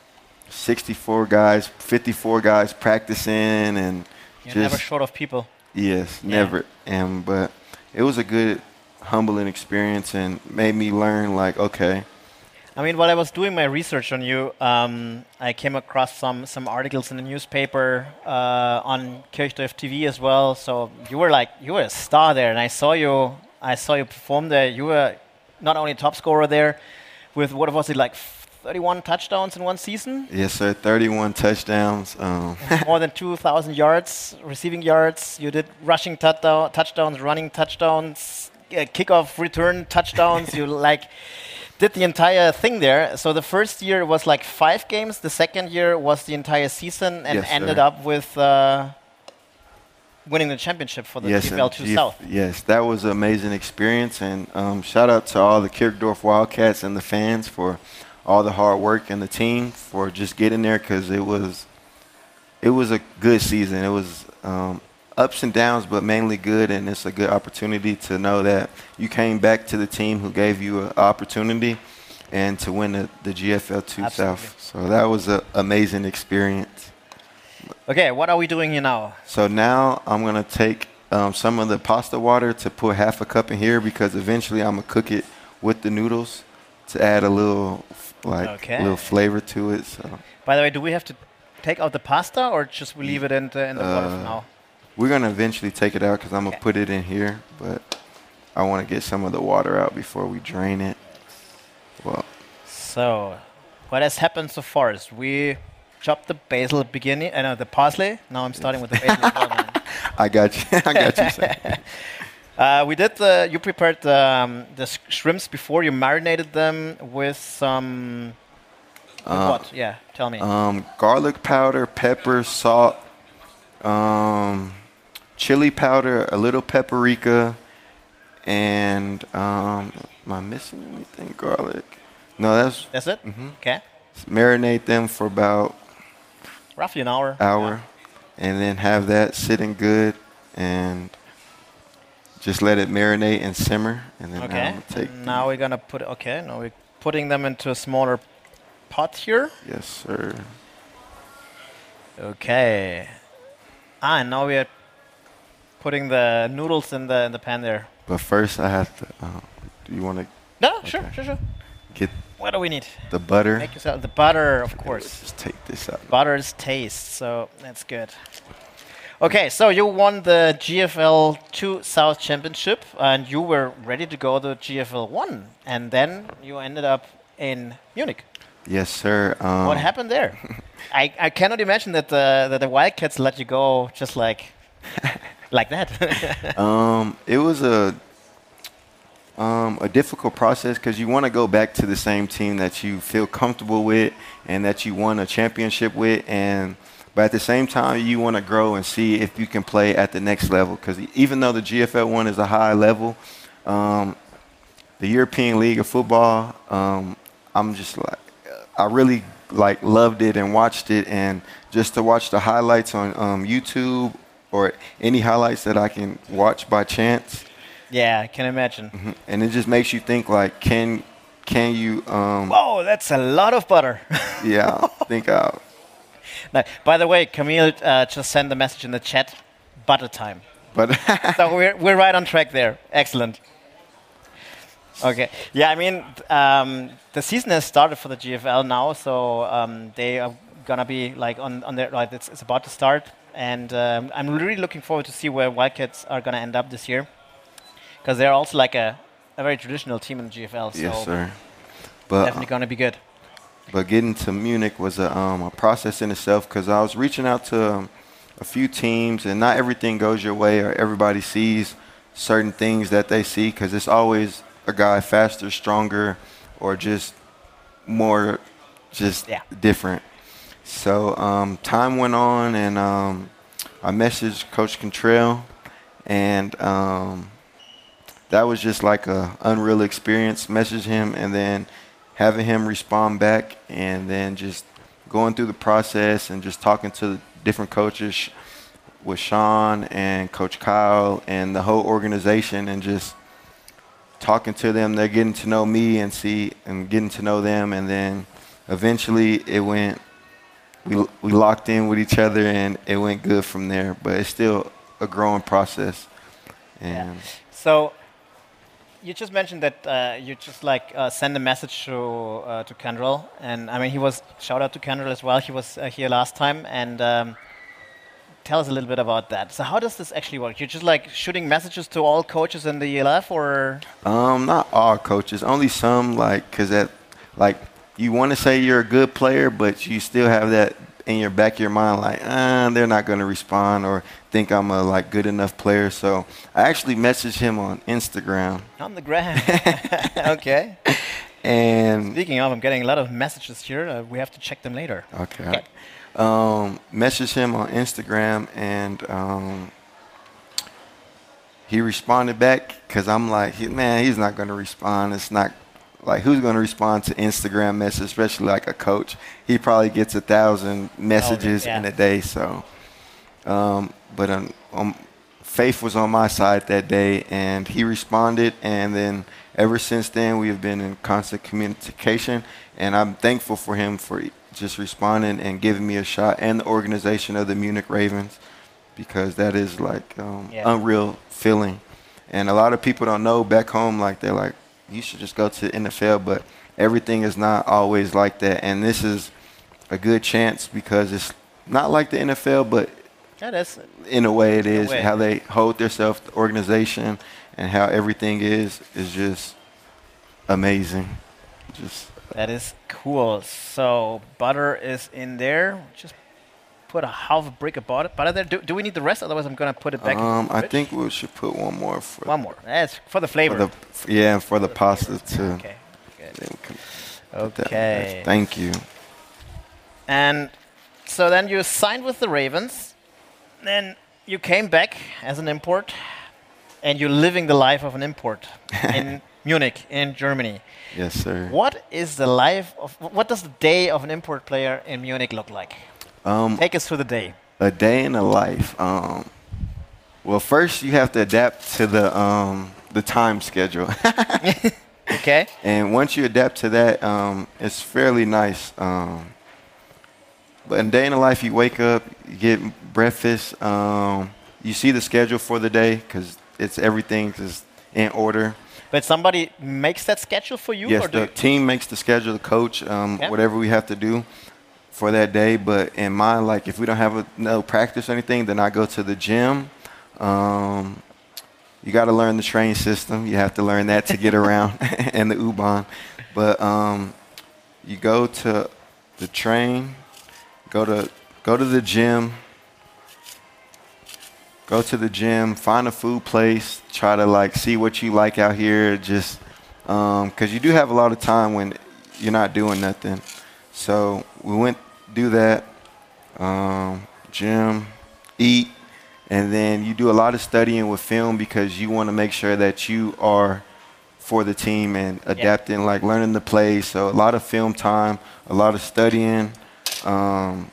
sixty-four guys, fifty-four guys practicing, and You're just never short of people. yes, Yeah. never. And but it was a good, humbling experience and made me learn like, okay, I mean, while I was doing my research on you, um, I came across some some articles in the newspaper uh, on Kirchdorf T V as well. So you were like you were a star there, and I saw you. I saw you perform there. You were not only top scorer there, with what was it like, thirty-one touchdowns in one season, yes sir, thirty-one touchdowns. Um, more than two thousand yards, receiving yards. You did rushing touchdown, touchdowns, running touchdowns, uh, kickoff return touchdowns. You like. Did the entire thing there. So the first year was like five games. The second year was the entire season, and Yes, ended sir. up with uh, winning the championship for the yes, G F L and two G F South. yes, that was an amazing experience, and um, shout out to all the Kirchdorf Wildcats and the fans for all the hard work and the team for just getting there because it was it was a good season. It was um, ups and downs, but mainly good, and it's a good opportunity to know that you came back to the team who gave you an opportunity and to win the, the G F L two Absolutely. South. So that was an amazing experience. Okay, what are we doing here now? So now I'm going to take um, some of the pasta water to put half a cup in here because eventually I'm going to cook it with the noodles to add a little like Okay. little flavor to it. So By the way, do we have to take out the pasta, or just we leave it in the, in the water for Uh, now? we're going to eventually take it out because I'm going to Okay. put it in here, but I want to get some of the water out before we drain it. Well, So, what has happened so far is we chopped the basil at the beginning, I know the parsley. Now I'm starting with the basil as well, man. I got you. I got you. Sam. Uh, we did the. You prepared the, um, the sh- shrimps before. You marinated them with some. With Uh, what? Yeah, tell me. Um, garlic powder, pepper, salt, um, chili powder, a little paprika, and um, am I missing anything? Garlic? No, that's That's it. mhm. Okay, Marinate them for about roughly an hour. hour, and then have that sitting good, and just let it marinate and simmer, and then Yeah. now Okay. I'm gonna take. And now we're gonna put. Okay. Now we're putting them into a smaller pot here. Yes, sir. Okay. Ah, and now we are putting the noodles in the in the pan there. But first, I have to. Uh, do you want to No, sure, Okay. sure, sure. get What do we need? the butter? Make yourself the butter, of Let's course. just take this out. Butter's taste, so that's good. Okay, so you won the G F L two South Championship, and you were ready to go to G F L one, and then you ended up in Munich. Yes, sir. Um, What happened there? I, I cannot imagine that the that the Wildcats let you go just like like that. Um, it was a um, a difficult process because you want to go back to the same team that you feel comfortable with and that you won a championship with, and but at the same time you want to grow and see if you can play at the next level. Because even though the G F L one is a high level, um, the European League of Football, um, I'm just like I really like loved it and watched it, and just to watch the highlights on um, YouTube or any highlights that I can watch by chance, Yeah, I can imagine. mhm, and it just makes you think like, can can you? Um, Whoa, that's a lot of butter. yeah, think out. No, by the way, Camille uh, just sent a message in the chat. Butter time. But So we're we're right on track there. Excellent. Okay. Yeah, I mean, um, the season has started for the G F L now, so um, they are gonna be like on on their like it's, it's about to start, and um, I'm really looking forward to see where Wildcats are gonna end up this year, because they're also like a, a very traditional team in the G F L. So yes, sir. But definitely gonna be good. but getting to Munich was a um, a process in itself because I was reaching out to um, a few teams, and not everything goes your way or everybody sees certain things that they see because it's always a guy faster, stronger, or just more, just Yeah. different. So um, time went on, and um, I messaged Coach Cantrell, and um, that was just like a unreal experience. Message him, and then having him respond back, and then just going through the process and just talking to the different coaches with Sean and Coach Kyle and the whole organization, and just talking to them. They're getting to know me and see and getting to know them, and then eventually it went. We we locked in with each other, and it went good from there. But it's still a growing process. And Yeah. So you just mentioned that uh, you just like uh, send a message to uh, to Kendall, and I mean he was shout out to Kendall as well. He was uh, here last time, and um, tell us a little bit about that. So how does this actually work? You're just like shooting messages to all coaches in the E L F, or um, not all coaches, only some. Like, cause that, like, you want to say you're a good player, but you still have that in your back of your mind, like, ah, they're not going to respond or think I'm a like good enough player. So I actually messaged him on Instagram. on the gram? Okay. And Speaking of, I'm getting a lot of messages here. Uh, we have to check them later. okay, okay. Um, messaged him on Instagram, and um, he responded back, because I'm like, he, man, he's not going to respond. It's not. Like, who's going to respond to Instagram messages, especially like a coach? He probably gets a thousand messages yeah. in a day. So, um, but um, um, faith was on my side that day, and he responded. And then ever since then, we have been in constant communication. And I'm thankful for him for just responding and giving me a shot, and the organization of the Munich Ravens, because that is like um, Yeah. unreal feeling. And a lot of people don't know back home, like they're like, you should just go to the N F L, but everything is not always like that. And this is a good chance, because it's not like the N F L, but Yeah, that's in a way it In a is. way. How they hold themselves, the organization, and how everything is, is just amazing. Just that is cool. So butter is in there. Just put a half a brick of butter butter there. Do, do we need the rest? Otherwise, I'm gonna put it back. in um, the I fridge. think we should put one more for, One more. That's for the for flavor. the yeah, and for the pasta too. Okay. Good. Then we can put that- Okay. Thank you. And so then you signed with the Ravens. Then you came back as an import, and you're living the life of an import in Munich, in Germany. Yes, sir. What is the life of? What does the day of an import player in Munich look like? Um, Take us through the day. A day in the life. Um, well, first you have to adapt to the um, the time schedule, Okay. and once you adapt to that, um, it's fairly nice. Um, but in a day in the life, you wake up, you get breakfast, um, you see the schedule for the day because it's everything is in order. But somebody makes that schedule for you, Yes, or do the team makes the schedule, the coach, um, Yeah. whatever we have to do for that day. But in mine, like if we don't have a, no practice or anything, then I go to the gym. Um, you got to learn the train system. You have to learn that to get around, and the U-Bahn. But um, you go to the train, go to go to the gym, go to the gym, find a food place, try to like see what you like out here, just because you do have a lot of time when you're not doing nothing. So we went do that, um, gym, eat, and then you do a lot of studying with film because you want to make sure that you are for the team and adapting, like learning the plays. So a lot of film time, a lot of studying. Um,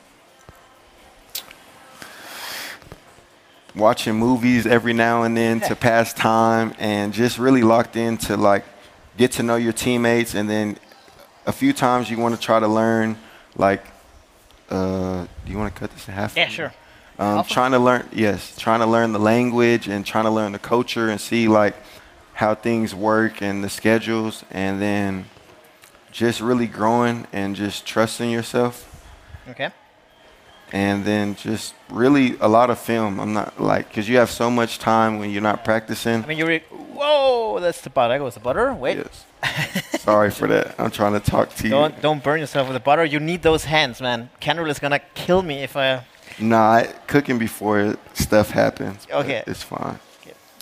watching movies every now and then to pass time, and just really locked in to like get to know your teammates. And then a few times you want to try to learn, like, uh, do you want to cut this in half? Yeah, sure. Um, trying to learn, yes, trying to learn the language and trying to learn the culture and see like how things work and the schedules, and then just really growing and just trusting yourself. Okay. And then just really a lot of film. I'm not like, because you have so much time when you're not practicing. I mean, you're. Whoa, that's the butter. That goes the butter. Wait. Yes. Sorry for that. I'm trying to talk to you. Don't don't burn yourself with the butter. You need those hands, man. Kendall is gonna kill me if I. Nah, I- cooking before stuff happens. but Okay. It's fine. Get,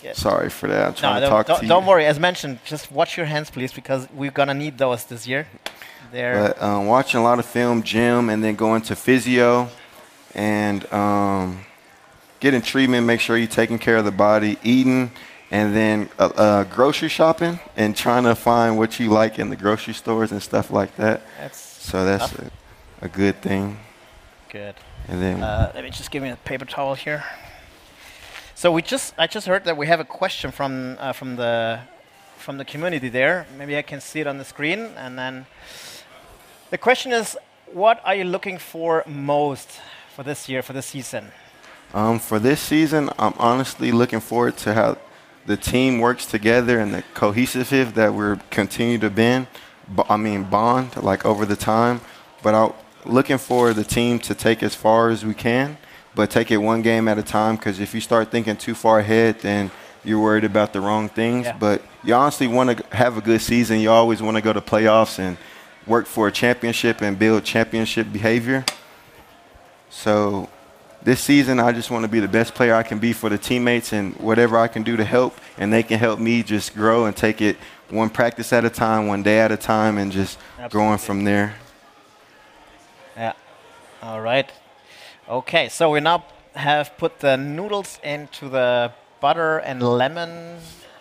Good. Sorry for that. I'm trying No, to don't, talk don't, to you. don't worry. As mentioned, just watch your hands, please, because we're gonna need those this year. They're But um, watching a lot of film, gym, and then going to physio, and um, getting treatment. Make sure you're taking care of the body, eating, and then uh, uh, grocery shopping, and trying to find what you like in the grocery stores and stuff like that. that's So that's a, a good thing. good. And then Uh, let me just give me a paper towel here. So we just, I just heard that we have a question from uh, from the from the community there. Maybe I can see it on the screen. And then the question is, what are you looking for most for this year, for this season? Um, for this season, I'm honestly looking forward to how the team works together and the cohesive that we're continue to bend. b- I mean, bond like over the time. But I'm looking for the team to take as far as we can, but take it one game at a time. Because if you start thinking too far ahead, then you're worried about the wrong things. Yeah. But you honestly want to have a good season. You always want to go to playoffs and work for a championship and build championship behavior. So this season, I just want to be the best player I can be for the teammates and whatever I can do to help, and they can help me just grow and take it one practice at a time, one day at a time, and just growing Absolutely. from there. Yeah. All right. Okay. So we now have put the noodles into the butter and lemon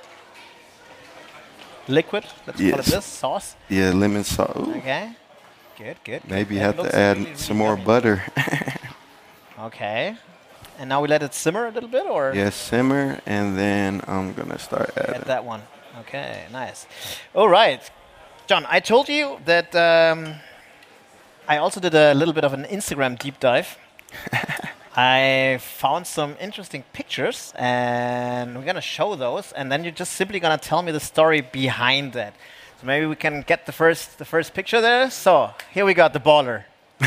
liquid. Let's call it Yes. this sauce. Yeah, lemon sauce. Ooh, Okay. Good. Good. maybe good. you That have looks to add really, really some more yummy. butter. Okay. And now we let it simmer a little bit, or Yes, simmer, and then I'm going to start add adding. that one. Okay. Nice. All right, John. I told you that um, I also did a little bit of an Instagram deep dive. I found some interesting pictures, and we're gonna show those, and then you're just simply gonna tell me the story behind that. So maybe we can get the first the first picture there. So here we got the baller.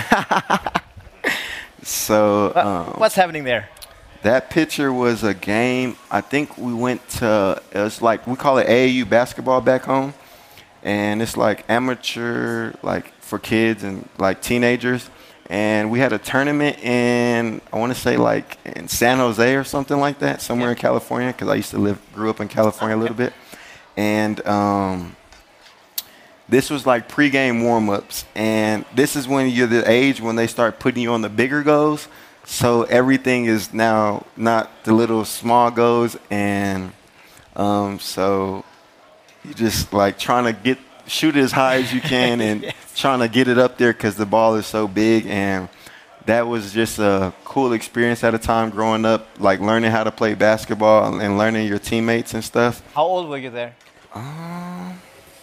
So What- um, What's happening there? that picture was a game. I think we went to, it was like, we call it A A U basketball back home. And it's like amateur, like for kids and like teenagers. And we had a tournament in, I want to say like in San Jose or something like that, somewhere Yeah. in California, because I used to live, grew up in California a little bit. And um, this was like pregame warm-ups. And this is when you're the age when they start putting you on the bigger goals. So everything is now not the little small goals. And um, so you just like trying to get shoot it as high as you can and Yes. trying to get it up there because the ball is so big. And that was just a cool experience at a time growing up, like learning how to play basketball and learning your teammates and stuff. How old were you there? Um,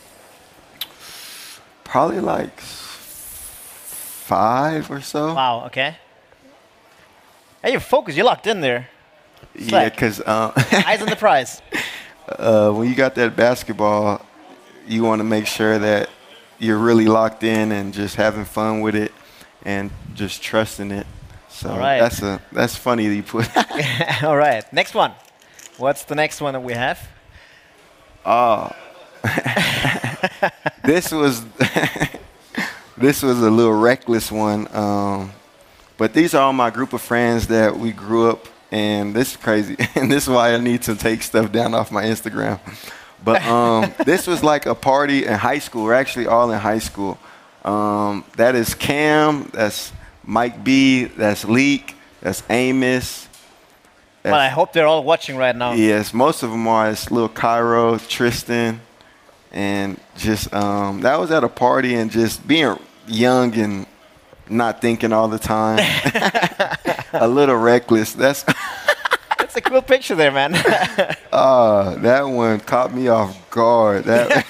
probably like s- five or so. Wow. Okay. Hey, you're focused. You're locked in there. Yeah, Slack. because uh, Eyes on the prize. uh, when you got that basketball, you want to make sure that you're really locked in and just having fun with it and just trusting it. So All right. that's a that's funny that you put. All right. Next one. What's the next one that we have? Oh, this was this was a little reckless one. Um, but these are all my group of friends that we grew up, and this is crazy. And this is why I need to take stuff down off my Instagram. But um, this was like a party in high school. We're actually all in high school. Um, that is Cam. That's Mike B. That's Leek. That's Amos. Well, I hope they're all watching right now. Yes, most of them are. It's little Cairo, Tristan, and just um, that was at a party and just being young and not thinking all the time. A little reckless. That's That's a cool picture there, man. uh, that one caught me off guard. That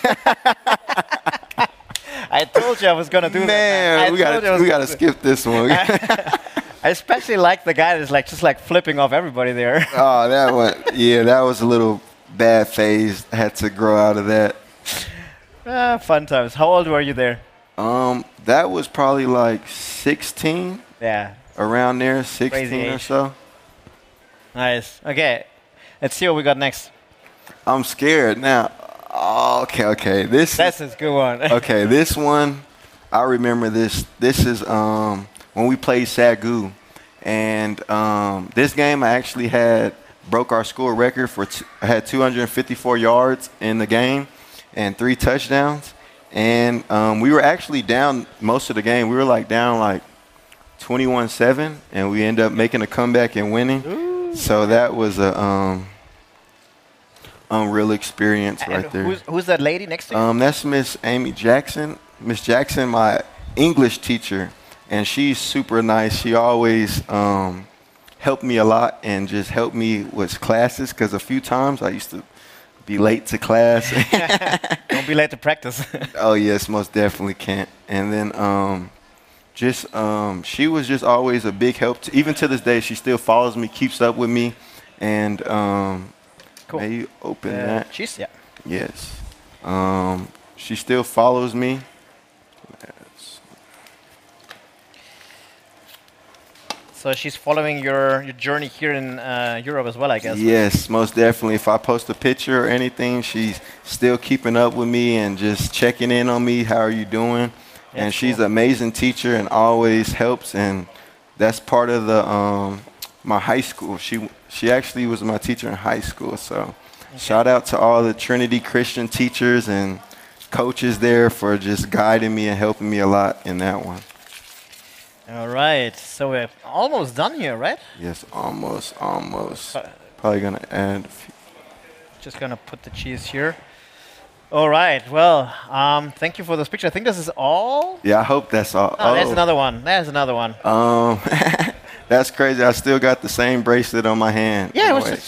I told you I was gonna do that. man, I we told you I got was we got gonna to do- skip this one. I especially like the guy that's like just like flipping off everybody there. Oh, that one. Yeah, that was a little bad phase. I had to grow out of that. Ah, fun times. How old were you there? Um, that was probably like sixteen, Yeah. around there, sixteen or age. so. Nice. Okay. Let's see what we got next. I'm scared now. Oh, okay, okay. This That's a good one. okay. This one, I remember this. This is um when we played Sagu, and um this game I actually had broke our school record for t- I had two hundred fifty-four yards in the game and three touchdowns. And um, we were actually down most of the game. We were like down like twenty-one seven, and we ended up making a comeback and winning. Ooh. So that was a um, unreal experience and right there. Who's, who's that lady next to you? Um, that's Miss Amy Jackson. Miss Jackson, my English teacher, and she's super nice. She always um, helped me a lot and just helped me with classes, because a few times I used to be late to class. Don't be late to practice. Oh, yes, most definitely can't. And then um, just um, she was just always a big help. To, even to this day, she still follows me, keeps up with me. And um, cool. May you open uh, that? She's, yeah. Yes. Um, she still follows me. So she's following your, your journey here in uh, Europe as well, I guess. Yes, most definitely. If I post a picture or anything, she's still keeping up with me and just checking in on me. How are you doing? Yeah, and she's cool. An amazing teacher and always helps. And that's part of the um, my high school. She she actually was my teacher in high school. So okay. Shout out to all the Trinity Christian teachers and coaches there for just guiding me and helping me a lot in that one. All right, so we're almost done here, right? Yes, almost, almost. Uh, Probably gonna add a few. Just gonna put the cheese here. All right, well, um, thank you for this picture. I think this is all. Yeah, I hope that's all. Oh, oh. There's another one. There's another one. Um, that's crazy. I still got the same bracelet on my hand. Yeah, it was just.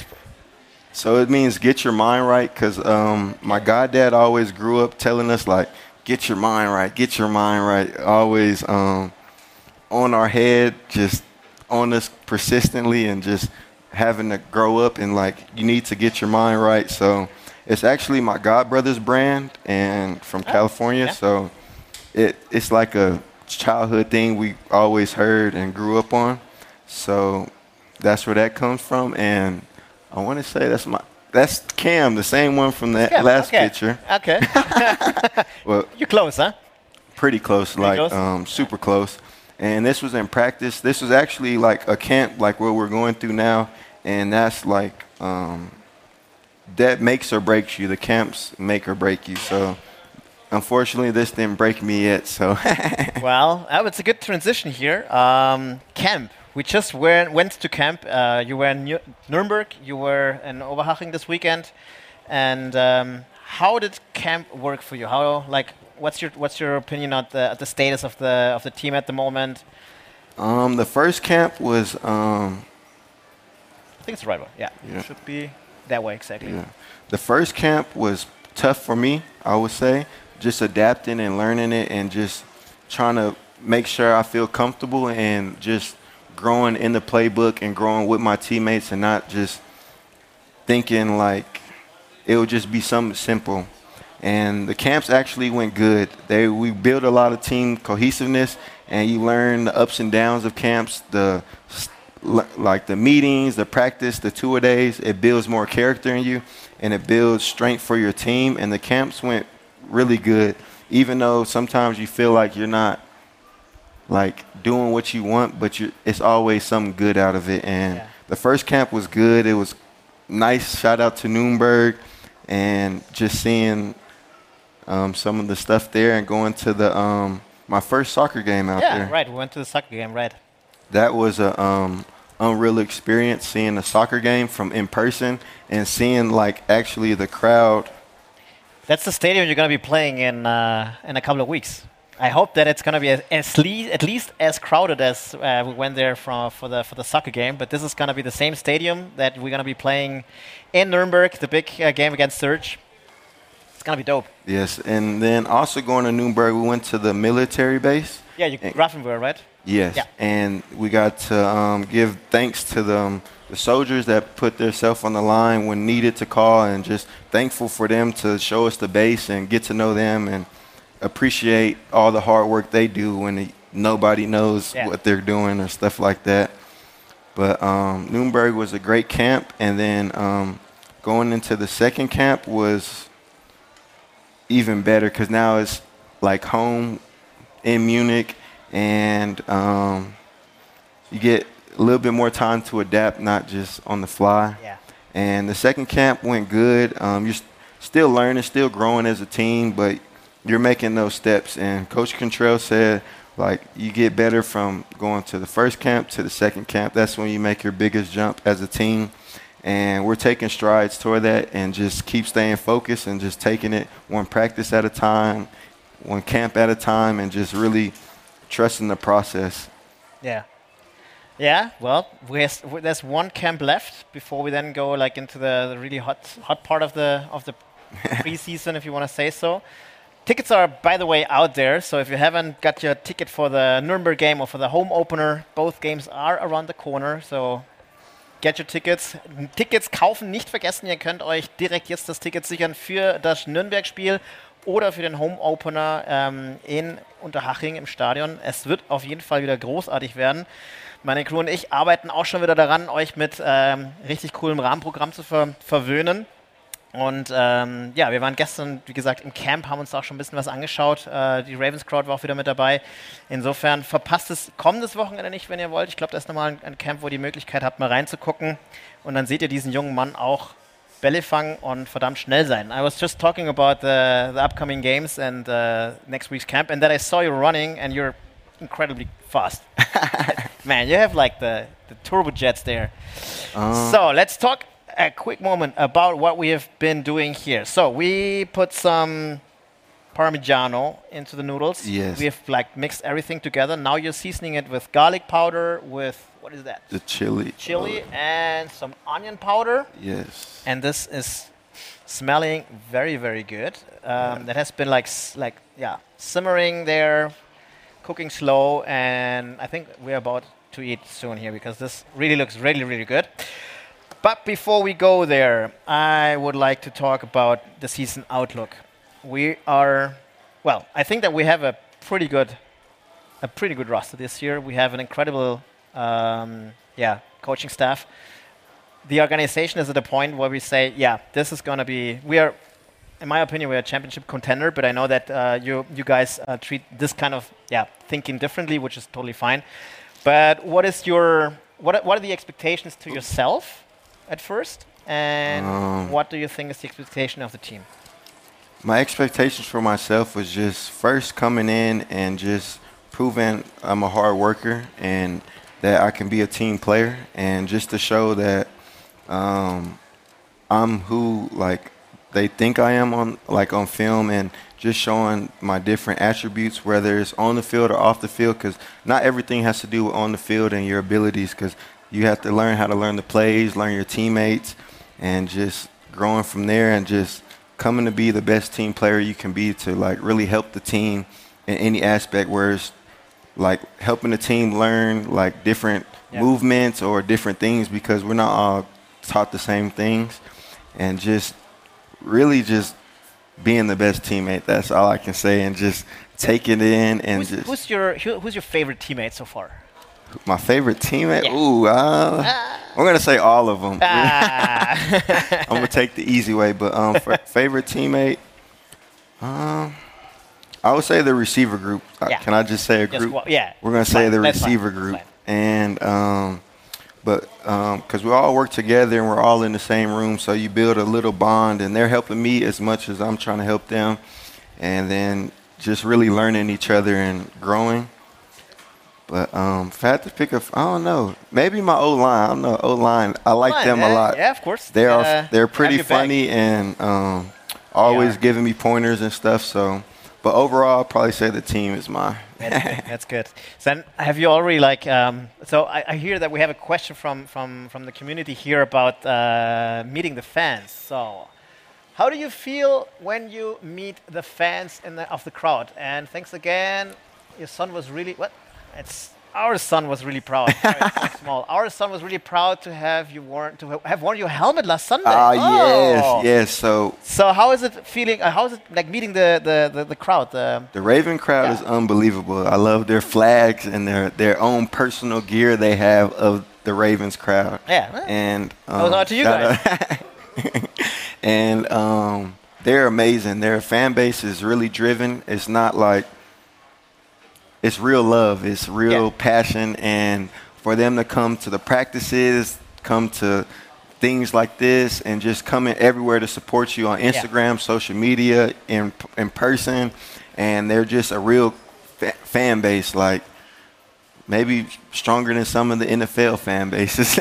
So it means get your mind right, because um, my goddad always grew up telling us, like, get your mind right, get your mind right. Always. Um, on our head, just on us persistently, and just having to grow up and like, you need to get your mind right. So it's actually my god brother's brand and from oh, California. Yeah. So it it's like a childhood thing we always heard and grew up on. So that's where that comes from. And I want to say that's my that's Cam, the same one from that yeah, last okay. picture. Okay. Well, you're close, huh? Pretty close, pretty like close? Um, super close. And this was in practice. This was actually like a camp, like what we're going through now. And that's like, um, that makes or breaks you. The camps make or break you. So unfortunately, this didn't break me yet. So well, uh, it's a good transition here. Um, camp. We just were, went to camp. Uh, you were in Nuremberg. You were in Oberhaching this weekend. And um, how did camp work for you? How, like, What's your What's your opinion on the the status of the of the team at the moment? Um, the first camp was. Um, I think it's the right one. Yeah, yeah. It should be that way exactly. Yeah. The first camp was tough for me, I would say, just adapting and learning it, and just trying to make sure I feel comfortable and just growing in the playbook and growing with my teammates, and not just thinking like it would just be something simple. And the camps actually went good. They we built a lot of team cohesiveness, and you learn the ups and downs of camps, the like the meetings, the practice, the two a days. It builds more character in you, and it builds strength for your team. And the camps went really good, even though sometimes you feel like you're not like doing what you want, but you it's always something good out of it. And yeah. The first camp was good. It was nice. Shout out to Nuremberg, and just seeing. Um, some of the stuff there, and going to the um, my first soccer game out yeah, there. Yeah, right. We went to the soccer game, right. That was a um, unreal experience, seeing a soccer game from in person and seeing like actually the crowd. That's the stadium you're going to be playing in uh, in a couple of weeks. I hope that it's going to be as, as le- at least as crowded as uh, we went there for for the for the soccer game. But this is going to be the same stadium that we're going to be playing in Nuremberg, the big uh, game against Surge. Gonna be dope. Yes, and then also going to Nuremberg, we went to the military base. Yeah, you Grafenwöhr, right? Yes, yeah. And we got to um, give thanks to the, um, the soldiers that put themselves on the line when needed to call, and just thankful for them to show us the base and get to know them and appreciate all the hard work they do when they, nobody knows yeah. what they're doing or stuff like that. But um, Nuremberg was a great camp, and then um, going into the second camp was even better, because now it's like home in Munich, and um, you get a little bit more time to adapt, not just on the fly. Yeah. And the second camp went good. Um, you're st- still learning, still growing as a team, but you're making those steps. And Coach Cantrell said, like, you get better from going to the first camp to the second camp. That's when you make your biggest jump as a team. And we're taking strides toward that and just keep staying focused and just taking it one practice at a time, one camp at a time, and just really trusting the process. Yeah. Yeah, well, we has, there's one camp left before we then go like into the, the really hot hot part of the of the preseason, if you want to say so. Tickets are, by the way, out there. So if you haven't got your ticket for the Nuremberg game or for the home opener, both games are around the corner. So get your tickets. Tickets kaufen nicht vergessen. Ihr könnt euch direkt jetzt das Ticket sichern für das Nürnberg-Spiel oder für den Home Opener ähm, in Unterhaching im Stadion. Es wird auf jeden Fall wieder großartig werden. Meine Crew und ich arbeiten auch schon wieder daran, euch mit ähm, richtig coolem Rahmenprogramm zu ver verwöhnen. Und ähm, ja, wir waren gestern, wie gesagt, im Camp, haben uns auch schon ein bisschen was angeschaut. Äh, die Ravens Crowd war auch wieder mit dabei. Insofern verpasst es kommendes Wochenende nicht, wenn ihr wollt. Ich glaube, da ist nochmal ein, ein Camp, wo ihr die Möglichkeit habt, mal reinzugucken. Und dann seht ihr diesen jungen Mann auch Bälle fangen und verdammt schnell sein. I was just talking about the, the upcoming games and uh, next week's camp, and then I saw you running, and you're incredibly fast. Man, you have like the, the turbo jets there. Um. So let's talk a quick moment about what we have been doing here. So we put some Parmigiano into the noodles. Yes. We have like mixed everything together. Now you're seasoning it with garlic powder, with, what is that? The chili. Chili uh, and some onion powder. Yes. And this is smelling very, very good. Um, yeah. That has been like, like, yeah, simmering there, cooking slow, and I think we're about to eat soon here because this really looks really, really good. But before we go there, I would like to talk about the season outlook. We are, well, I think that we have a pretty good, a pretty good roster this year. We have an incredible, um, yeah, coaching staff. The organization is at a point where we say, yeah, this is going to be, we are, in my opinion, we're a championship contender, but I know that uh, you you guys uh, treat this kind of, yeah, thinking differently, which is totally fine. But what is your, what are, what are the expectations to yourself at first? And um, what do you think is the expectation of the team? My expectations for myself was just first coming in and just proving I'm a hard worker and that I can be a team player, and just to show that um, I'm who like they think I am on like on film, and just showing my different attributes, whether it's on the field or off the field, because not everything has to do with on the field and your abilities, because you have to learn how to learn the plays, learn your teammates, and just growing from there and just coming to be the best team player you can be to like really help the team in any aspect, where it's like helping the team learn like different yeah. movements or different things, because we're not all taught the same things, and just really just being the best teammate. That's all I can say, and just take it in. And who's, just who's your who's your favorite teammate so far? My favorite teammate? Yeah. Ooh, uh, ah. I'm gonna say all of them. Ah. I'm gonna take the easy way, but um, for favorite teammate, um, I would say the receiver group. Yeah. Can I just say a just group? Well, yeah. We're gonna That's say fine. the That's receiver fine. group, and um, but because um, we all work together and we're all in the same room, so you build a little bond, and they're helping me as much as I'm trying to help them, and then just really learning each other and growing. But um, if I had to pick a, I don't know, maybe my O-line. I don't know, O-line. I like O-line, them yeah, a lot. Yeah, of course. They are, uh, they're pretty funny back. and um, always giving me pointers and stuff. So, but overall, I'd probably say the team is mine. That's good. That's good. So then, have you already like? Um, so I, I hear that we have a question from from from the community here about uh, meeting the fans. So, how do you feel when you meet the fans in the of the crowd? And thanks again. Your son was really what? It's our son was really proud. Sorry, small. Our son was really proud to have you worn to have worn your helmet last Sunday. Uh, oh, yes, yes. So, so how is it feeling? Uh, how is it like meeting the the the, the crowd? The, the Raven crowd yeah. is unbelievable. I love their flags and their their own personal gear they have of the Ravens crowd. Yeah, and um, those are to you guys. And um, they're amazing. Their fan base is really driven. It's not like. It's real love. It's real yeah. passion, and for them to come to the practices, come to things like this and just coming everywhere to support you on Instagram, yeah. social media, in in person, and they're just a real fa- fan base, like maybe stronger than some of the N F L fan bases.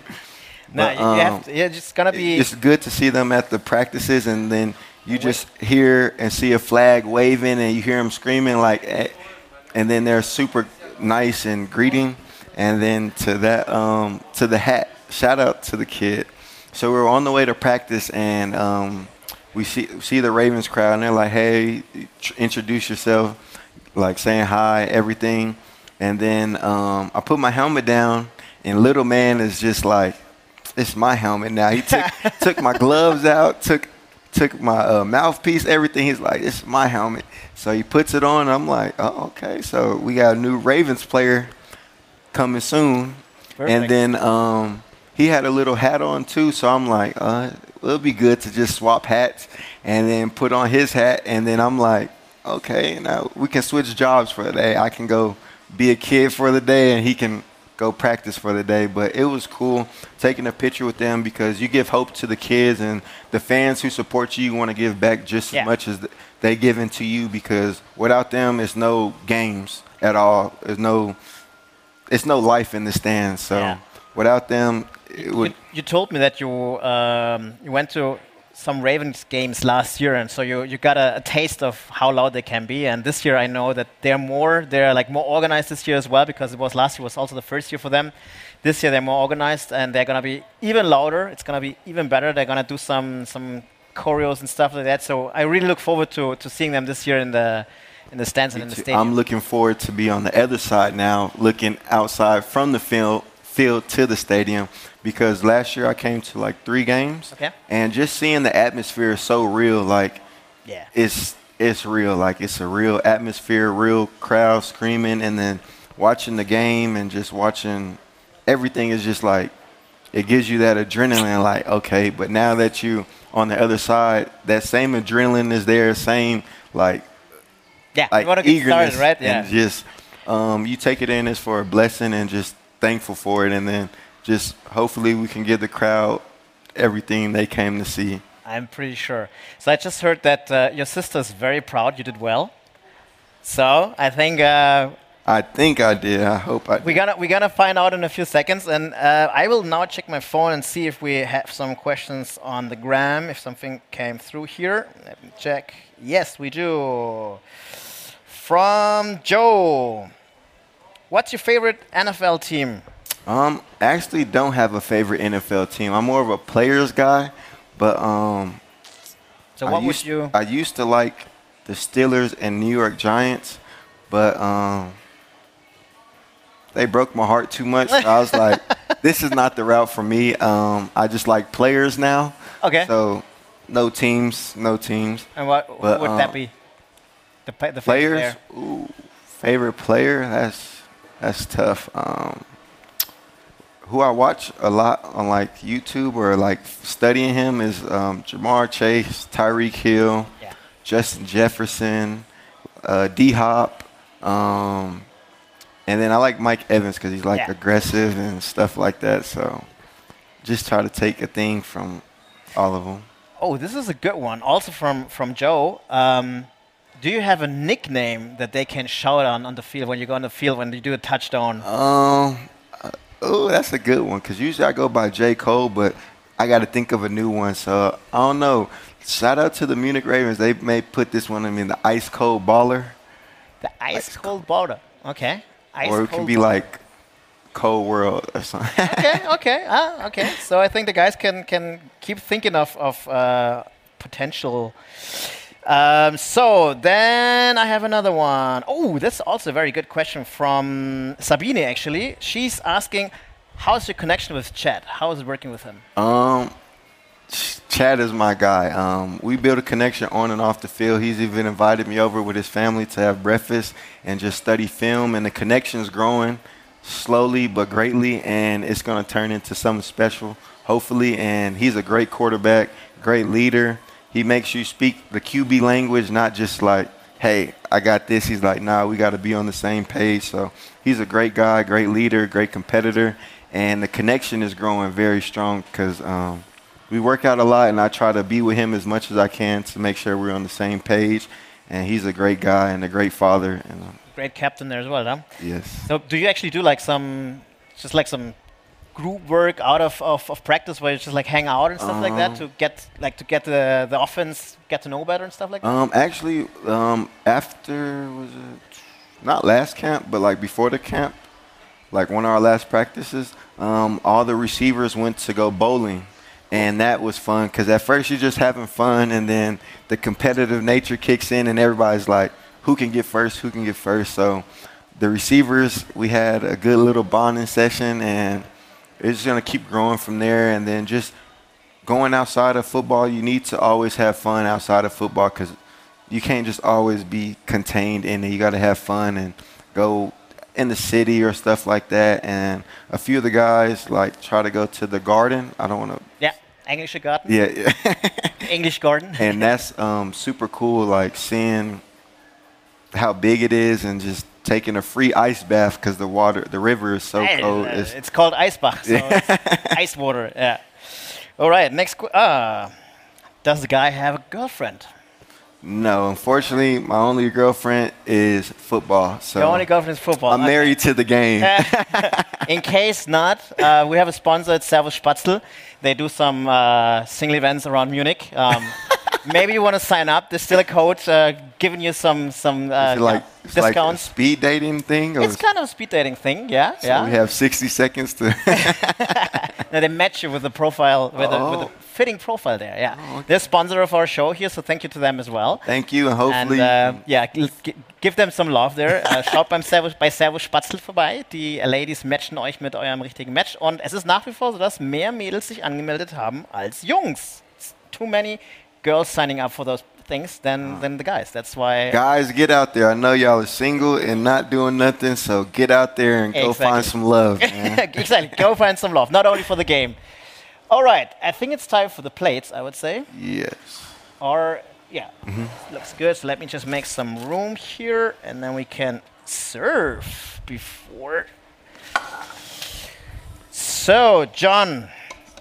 No, but, you um, have to, you're just gonna be. It's good to see them at the practices, and then you just hear and see a flag waving, and you hear them screaming like, eh, and then they're super nice and greeting, and then to that um, to the hat. Shout out to the kid. So we were on the way to practice, and um, we see see the Ravens crowd, and they're like, "Hey, tr- introduce yourself," like saying hi, everything. And then um, I put my helmet down, and little man is just like, "It's my helmet now." He took took my gloves out, took took my uh, mouthpiece, everything. He's like, "It's my helmet." So he puts it on. I'm like, "Oh, okay." So we got a new Ravens player coming soon. Perfect. And then um, he had a little hat on too. So I'm like, uh, it'll be good to just swap hats and then put on his hat. And then I'm like, okay, now we can switch jobs for the day. I can go be a kid for the day, and he can go practice for the day. But it was cool taking a picture with them, because you give hope to the kids, and the fans who support you, you want to give back just yeah. as much as they give into you, because without them, it's no games at all. There's no, it's no life in the stands. So yeah. without them, it would. You, you told me that you um, you went to some Ravens games last year, and so you, you got a, a taste of how loud they can be. And this year, I know that they're more they're like more organized this year as well, because it was last year was also the first year for them. This year they're more organized, and they're gonna be even louder. It's gonna be even better. They're gonna do some some choreos and stuff like that. So I really look forward to to seeing them this year in the in the stands and in the stadium. I'm looking forward to be on the other side now, looking outside from the field field to the stadium. Because last year I came to like three games, okay. and just seeing the atmosphere is so real. Like, yeah. it's it's real. Like, it's a real atmosphere, real crowd screaming, and then watching the game and just watching everything is just like, it gives you that adrenaline. Like, okay, but now that you on the other side, that same adrenaline is there, same like, yeah, like you want to get eagerness, started, right? Yeah. And just um, you take it in as for a blessing and just thankful for it, and then. Just hopefully we can give the crowd everything they came to see. I'm pretty sure. So I just heard that uh, your sister's very proud you did well. So I think... Uh, I think I did. I hope I did. We're gonna, we're gonna find out in a few seconds. And uh, I will now check my phone and see if we have some questions on the gram, if something came through here. Let me check. Yes, we do. From Joe. What's your favorite N F L team? Um, I actually don't have a favorite N F L team. I'm more of a players guy, but um. So what I used, would you? I used to like the Steelers and New York Giants, but um. They broke my heart too much. So I was like, this is not the route for me. Um, I just like players now. Okay. So, no teams, no teams. And what but, would um, that be? The, pa- the players. Player? Ooh, favorite player. That's that's tough. Um. Who I watch a lot on like YouTube or like studying him is um, Jamar Chase, Tyreek Hill, yeah. Justin Jefferson, uh, D-Hop, um, and then I like Mike Evans because he's like yeah. aggressive and stuff like that. So just try to take a thing from all of them. Oh, this is a good one. Also from from Joe. Um, do you have a nickname that they can shout on on the field when you go on the field when you do a touchdown? Um. Oh, that's a good one, because usually I go by J. Cole, but I got to think of a new one. So, I don't know. Shout out to the Munich Ravens. They may put this one, I mean, the Ice Cold Baller. The Ice, ice Cold Baller. Okay. Ice or it could be baller. like Cold World or something. okay, okay. Ah, okay. So I think the guys can, can keep thinking of, of uh, potential... Um, so then I have another one. Oh, that's also a very good question from Sabine, actually. She's asking, how's your connection with Chad? How is it working with him? Um, Chad is my guy. Um, we built a connection on and off the field. He's even invited me over with his family to have breakfast and just study film. And the connection's growing slowly but greatly, and it's going to turn into something special, hopefully. And he's a great quarterback, great leader. He makes you speak the Q B language, not just like hey, I got this. He's like, nah, we got to be on the same page. So he's a great guy, great leader, great competitor. And the connection is growing very strong because um, we work out a lot, and I try to be with him as much as I can to make sure we're on the same page. And he's a great guy and a great father. And uh, great captain there as well, huh? Yes. So do you actually do like some, just like some group work out of, of, of practice where you just like hang out and stuff um, like that to get like to get the the offense, get to know better and stuff like that? Um, actually, um, after was it not last camp, but like before the camp. Like one of our last practices, um, all the receivers went to go bowling, and that was fun because at first you're just having fun, and then the competitive nature kicks in, and everybody's like, who can get first, who can get first. So the receivers, we had a good little bonding session, and it's just going to keep growing from there. And then just going outside of football, you need to always have fun outside of football because you can't just always be contained in it. You got to have fun and go in the city or stuff like that. And a few of the guys like try to go to the garden. I don't want to. Yeah, Englische Garten. Yeah, yeah. English garden. And that's um, super cool. Like seeing how big it is and just taking a free ice bath because the water, the river is so hey, cold. Uh, it's, it's called Eisbach, so it's ice water. Yeah. All right. Next. Qu- uh, does the guy have a girlfriend? No, unfortunately, my only girlfriend is football. So Your only girlfriend is football. I'm okay. married to the game. In case not, uh, we have a sponsor at Servus Spatzel. They do some uh, single events around Munich. Um, maybe you want to sign up. There's still a code uh, giving you some some uh, like, yeah, it's discounts. Like a speed dating thing? Or it's kind of a speed dating thing, yeah. So yeah. we have sixty seconds to. No, they match you with the profile, with, oh. a, with a fitting profile there. Yeah, oh, okay. They're sponsor of our show here, so thank you to them as well. Thank you, and hopefully, and, uh, yeah, g- give them some love there. uh, schaut beim Servus, bei Servus Spatzel vorbei. Die Ladies matchen euch mit eurem richtigen Match. Und es ist nach wie vor so, dass mehr Mädels sich angemeldet haben als Jungs. It's too many girls signing up for those things than uh, than the guys. That's why. Guys, get out there. I know y'all are single and not doing nothing, so get out there and exactly. go find some love. Man. Exactly. Go find some love. Not only for the game. All right. I think it's time for the plates, I would say. Yes. Or, yeah. Mm-hmm. Looks good. So let me just make some room here, and then we can serve before. So, John,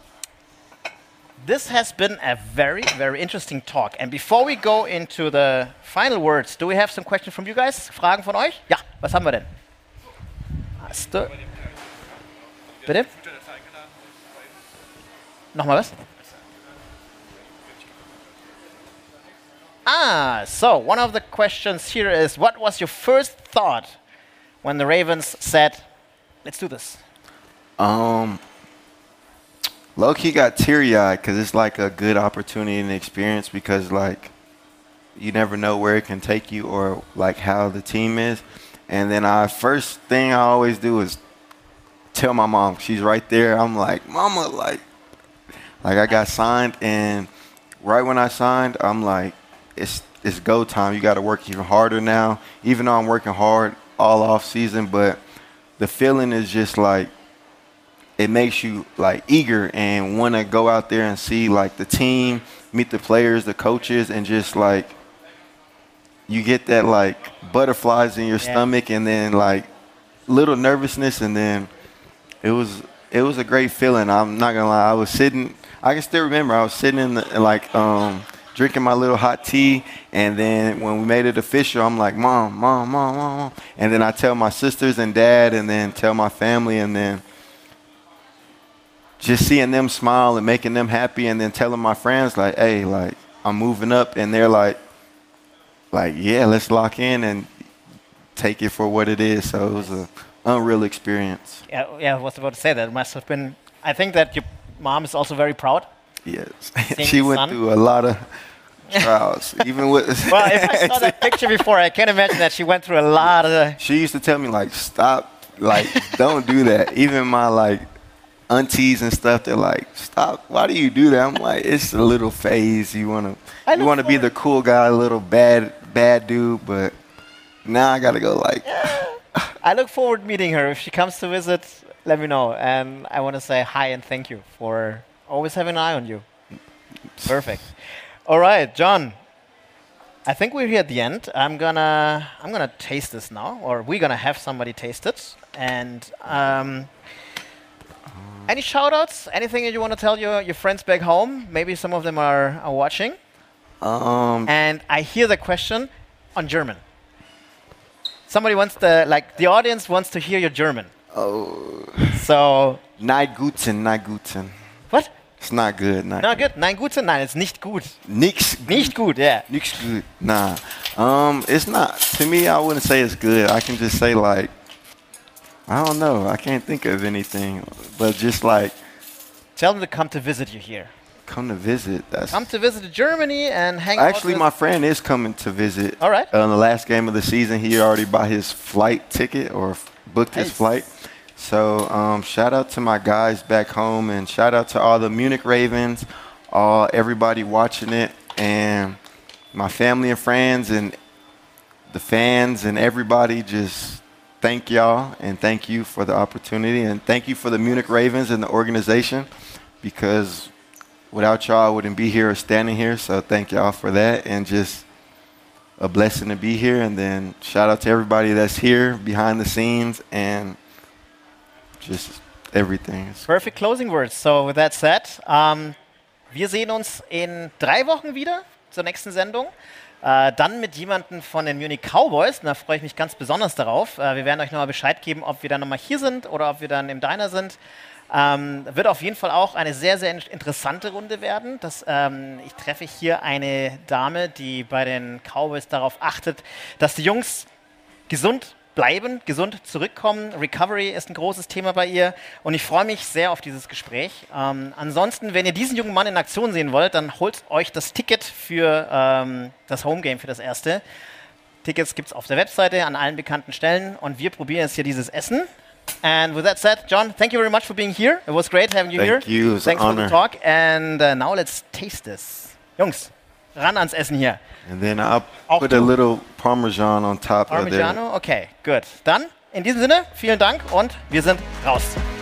this has been a very, very interesting talk. And before we go into the final words, do we have some questions from you guys? Fragen von euch? Ja, was haben wir denn? Hast du? Bitte? Nochmal was? Ah, so one of the questions here is, what was your first thought when the Ravens said, let's do this? Um, low-key got teary-eyed because it's like a good opportunity and experience because, like, you never know where it can take you or, like, how the team is. And then I first thing I always do is tell my mom. She's right there. I'm like, Mama, like, like I got signed. And right when I signed, I'm like, it's it's go time. You got to work even harder now, even though I'm working hard all off season. But the feeling is just like, it makes you like eager and want to go out there and see like the team, meet the players, the coaches, and just like you get that like butterflies in your yeah. stomach and then like little nervousness, and then it was it was a great feeling. I'm not gonna lie. I was sitting. I can still remember. I was sitting in the, like um, drinking my little hot tea, and then when we made it official, I'm like, Mom, Mom, Mom, Mom, Mom. And then I tell my sisters and Dad, and then tell my family, and then just seeing them smile and making them happy, and then telling my friends like, hey, like I'm moving up, and they're like, like yeah, let's lock in and take it for what it is. So it was an unreal experience. Yeah, yeah, I was about to say that. It must have been. I think that your mom is also very proud. Yes, she went son. through a lot of trials, even with. Well, if I saw that picture before, I can imagine that she went through a lot of. She used to tell me like, stop, like don't do that. Even my like aunties and stuff, they're like, stop. Why do you do that? I'm like, it's a little phase. You wanna, you wanna be the cool guy, little bad, bad dude, but now I gotta go like. I look forward to meeting her. If she comes to visit, let me know. And I want to say hi and thank you for always having an eye on you. Perfect. All right, John. I think we're here at the end. I'm gonna I'm gonna taste this now, or we're gonna have somebody taste it. And um, any shout-outs? Anything that you want to tell your, your friends back home? Maybe some of them are, are watching. Um, And I hear the question on German. Somebody wants to, like, the audience wants to hear your German. oh, So, not guten, not guten. what? It's not good. Not Na gut, nein, gut, nein, it's nicht gut. Nix. Nicht gut, yeah. Nix good. Nah. Um, it's not. To me, I wouldn't say it's good. I can just say like, I don't know. I can't think of anything, but just like Tell them to come to visit you here. come to visit. That's Come to visit Germany and hang actually out my with friend is coming to visit. All right. On the last game of the season, he already bought his flight ticket or f- booked his Nice. flight. So um, shout out to my guys back home, and shout out to all the Munich Ravens, all everybody watching it, and my family and friends, and the fans, and everybody. Just thank y'all, and thank you for the opportunity, and thank you for the Munich Ravens and the organization, because without y'all, I wouldn't be here or standing here. So thank y'all for that, and just a blessing to be here. And then shout out to everybody that's here behind the scenes, and just everything. Perfect closing words. So, with that said, um, wir sehen uns in drei Wochen wieder zur nächsten Sendung. Äh, dann mit jemandem von den Munich Cowboys. Und da freue ich mich ganz besonders darauf. Äh, wir werden euch nochmal Bescheid geben, ob wir dann nochmal hier sind oder ob wir dann im Diner sind. Ähm, wird auf jeden Fall auch eine sehr, sehr interessante Runde werden. Das, ähm, ich treffe hier eine Dame, die bei den Cowboys darauf achtet, dass die Jungs gesund bleiben, gesund zurückkommen. Recovery ist ein großes Thema bei ihr und ich freue mich sehr auf dieses Gespräch. Ähm, ansonsten, wenn ihr diesen jungen Mann in Aktion sehen wollt, dann holt euch das Ticket für ähm, das Homegame, für das erste. Tickets gibt es auf der Webseite an allen bekannten Stellen und wir probieren jetzt hier dieses Essen. And with that said, John, thank you very much for being here. It was great having you Thank here. you. It was Thanks an for the honor. talk. And uh, now let's taste this. Jungs, ran ans Essen hier. And then I'll Auch put du. a little Parmesan on top of it. Parmigiano, okay, gut. Dann, in diesem Sinne, vielen Dank und wir sind raus.